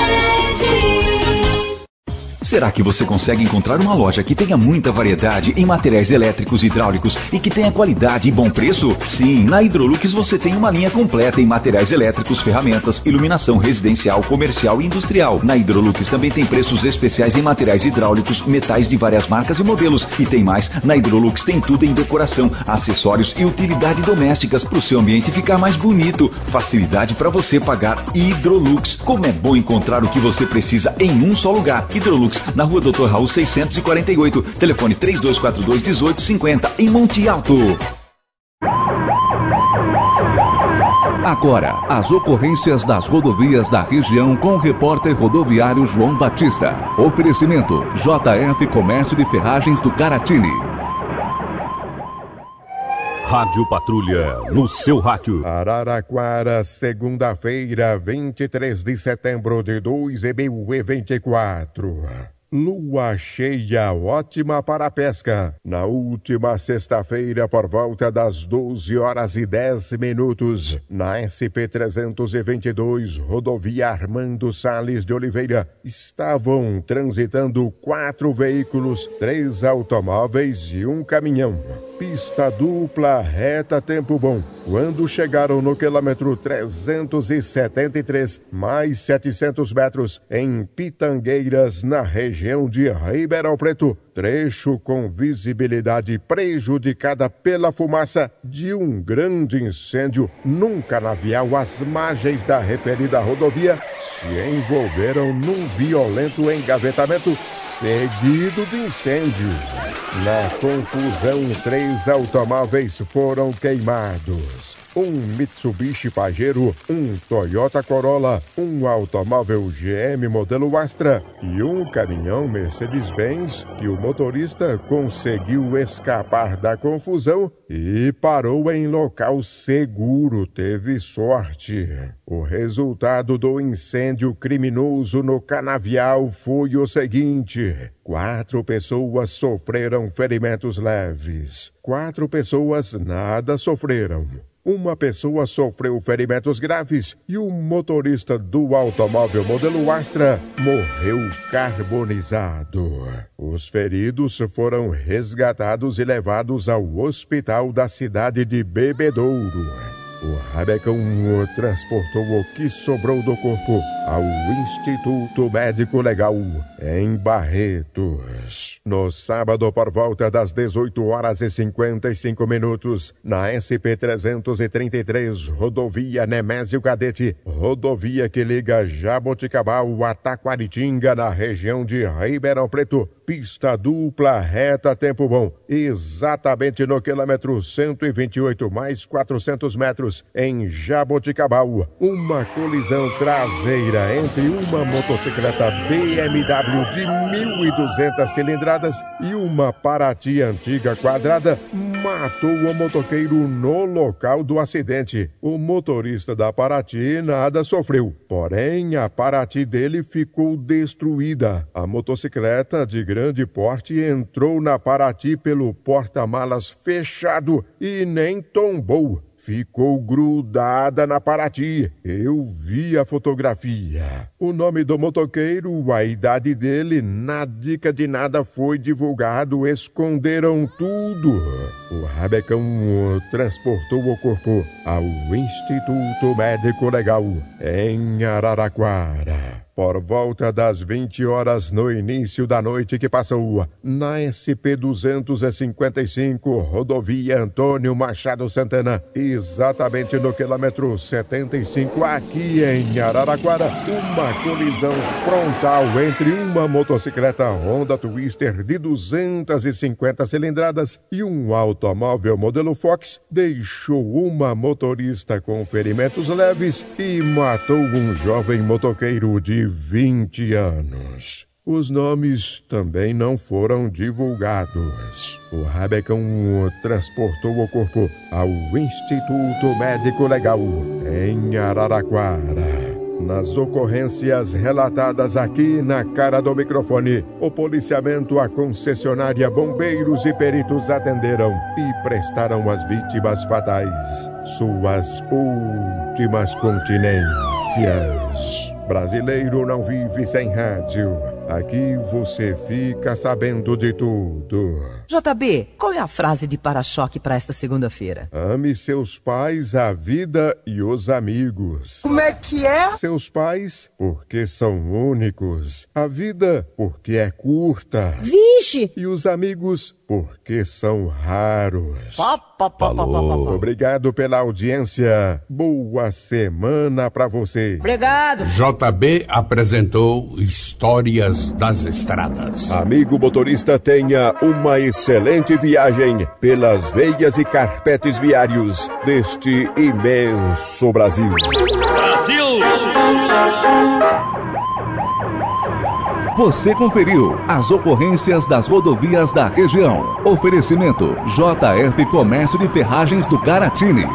Será que você consegue encontrar uma loja que tenha muita variedade em materiais elétricos e hidráulicos e que tenha qualidade e bom preço? Sim, na Hidrolux você tem uma linha completa em materiais elétricos, ferramentas, iluminação residencial, comercial e industrial. Na Hidrolux também tem preços especiais em materiais hidráulicos, metais de várias marcas e modelos. E tem mais, na Hidrolux tem tudo em decoração, acessórios e utilidade domésticas para o seu ambiente ficar mais bonito. Facilidade para você pagar. Hidrolux. Como é bom encontrar o que você precisa em um só lugar. Hidrolux, na rua Dr. Raul 648, telefone 3242-1850, em Monte Alto. Agora, as ocorrências das rodovias da região com o repórter rodoviário João Batista. Oferecimento, JF Comércio de Ferragens do Caratini. Rádio Patrulha, no seu rádio. Araraquara, segunda-feira, 23 de setembro de 2024. Lua cheia, ótima para a pesca. Na última sexta-feira, por volta das 12h10, na SP-322, rodovia Armando Salles de Oliveira, estavam transitando 4 veículos, 3 automóveis e um caminhão. Pista dupla, reta, tempo bom. Quando chegaram no quilômetro 373, mais 700 metros, em Pitangueiras, na região de Ribeirão Preto, trecho com visibilidade prejudicada pela fumaça de um grande incêndio num canavial às margens da referida rodovia, se envolveram num violento engavetamento seguido de incêndio. Na confusão, 3 automóveis foram queimados. Um Mitsubishi Pajero, um Toyota Corolla, um automóvel GM modelo Astra e um caminhão Mercedes-Benz que o motorista conseguiu escapar da confusão e parou em local seguro. Teve sorte. O resultado do incêndio criminoso no canavial foi o seguinte: 4 pessoas sofreram ferimentos leves. 4 pessoas nada sofreram. Uma pessoa sofreu ferimentos graves e o motorista do automóvel modelo Astra morreu carbonizado. Os feridos foram resgatados e levados ao hospital da cidade de Bebedouro. O Rabecão transportou o que sobrou do corpo ao Instituto Médico Legal, em Barretos. No sábado, por volta das 18h55, na SP-333, rodovia Nemésio Cadete, rodovia que liga Jaboticabal a Taquaritinga, na região de Ribeirão Preto, pista dupla, reta, tempo bom, exatamente no quilômetro 128 mais 400 metros, em Jaboticabal, uma colisão traseira entre uma motocicleta BMW de 1.200 cilindradas e uma Paraty antiga quadrada matou o motoqueiro no local do acidente. O motorista da Paraty nada sofreu, porém a Paraty dele ficou destruída. A motocicleta de grande porte entrou na Paraty pelo porta-malas fechado e nem tombou. Ficou grudada na Paraty. Eu vi a fotografia. O nome do motoqueiro, a idade dele, na dica de nada foi divulgado. Esconderam tudo. O Rabecão transportou o corpo ao Instituto Médico Legal, em Araraquara. Por volta das 20 horas no início da noite que passou, na SP-255, rodovia Antônio Machado Santana, exatamente no quilômetro 75, aqui em Araraquara, uma colisão frontal entre uma motocicleta Honda Twister de 250 cilindradas e um automóvel modelo Fox deixou uma motorista com ferimentos leves e matou um jovem motoqueiro de 20 anos. Os nomes também não foram divulgados. O Rabecão transportou o corpo ao Instituto Médico Legal, em Araraquara. Nas ocorrências relatadas aqui na cara do microfone, o policiamento, a concessionária, bombeiros e peritos atenderam e prestaram às vítimas fatais suas últimas continências. Brasileiro não vive sem rádio. Aqui você fica sabendo de tudo. JB, qual é a frase de para-choque para esta segunda-feira? Ame seus pais, a vida e os amigos. Como é que é? Seus pais, porque são únicos. A vida, porque é curta. Vixe! E os amigos, porque são raros. Obrigado pela audiência. Boa semana pra você. Obrigado. JB apresentou Histórias das Estradas. Amigo motorista, tenha uma excelente viagem pelas veias e carpetes viários deste imenso Brasil. Brasil! Você conferiu as ocorrências das rodovias da região. Oferecimento JF Comércio de Ferragens do Garatini.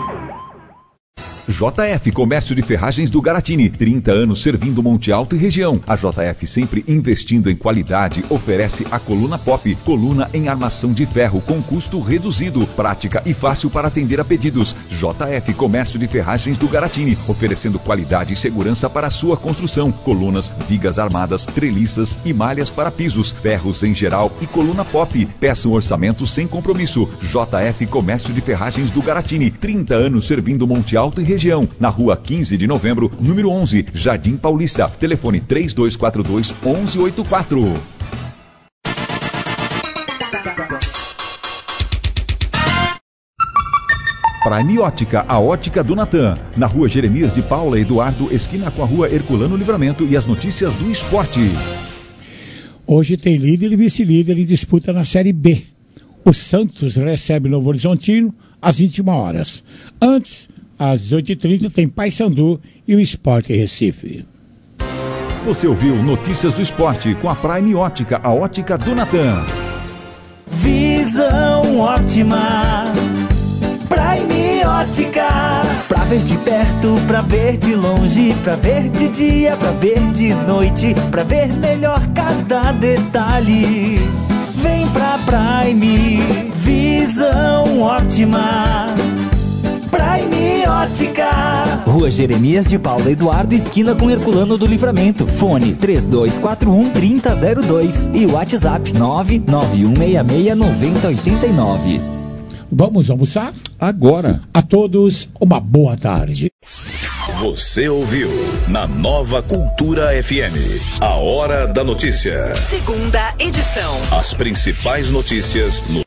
JF Comércio de Ferragens do Garatini, 30 anos servindo Monte Alto e região. A JF, sempre investindo em qualidade, oferece a coluna Pop, coluna em armação de ferro com custo reduzido, prática e fácil para atender a pedidos. JF Comércio de Ferragens do Garatini, oferecendo qualidade e segurança para a sua construção. Colunas, vigas armadas, treliças e malhas para pisos, ferros em geral e coluna Pop. Peça um orçamento sem compromisso. JF Comércio de Ferragens do Garatini, 30 anos servindo Monte Alto e região. Na rua 15 de novembro, número 11, Jardim Paulista. Telefone 3242-1184. Prime Ótica, a ótica do Natan. Na rua Jeremias de Paula Eduardo, esquina com a rua Herculano Livramento, e as notícias do esporte. Hoje tem líder e vice-líder em disputa na Série B. O Santos recebe Novo Horizontino às 21 horas. Antes, às 8h30, tem Paysandu e o Sport Recife. Você ouviu Notícias do Esporte com a Prime Ótica, a ótica do Natan. Visão ótima, Prime Ótica. Pra ver de perto, pra ver de longe, pra ver de dia, pra ver de noite, pra ver melhor cada detalhe. Vem pra Prime, visão ótima, Prime Ótica. Rua Jeremias de Paula Eduardo, esquina com Herculano do Livramento. Fone 3241-3002 e WhatsApp 991669089. Vamos almoçar? Agora. A todos, uma boa tarde. Você ouviu na Nova Cultura FM, a Hora da Notícia. Segunda edição. As principais notícias no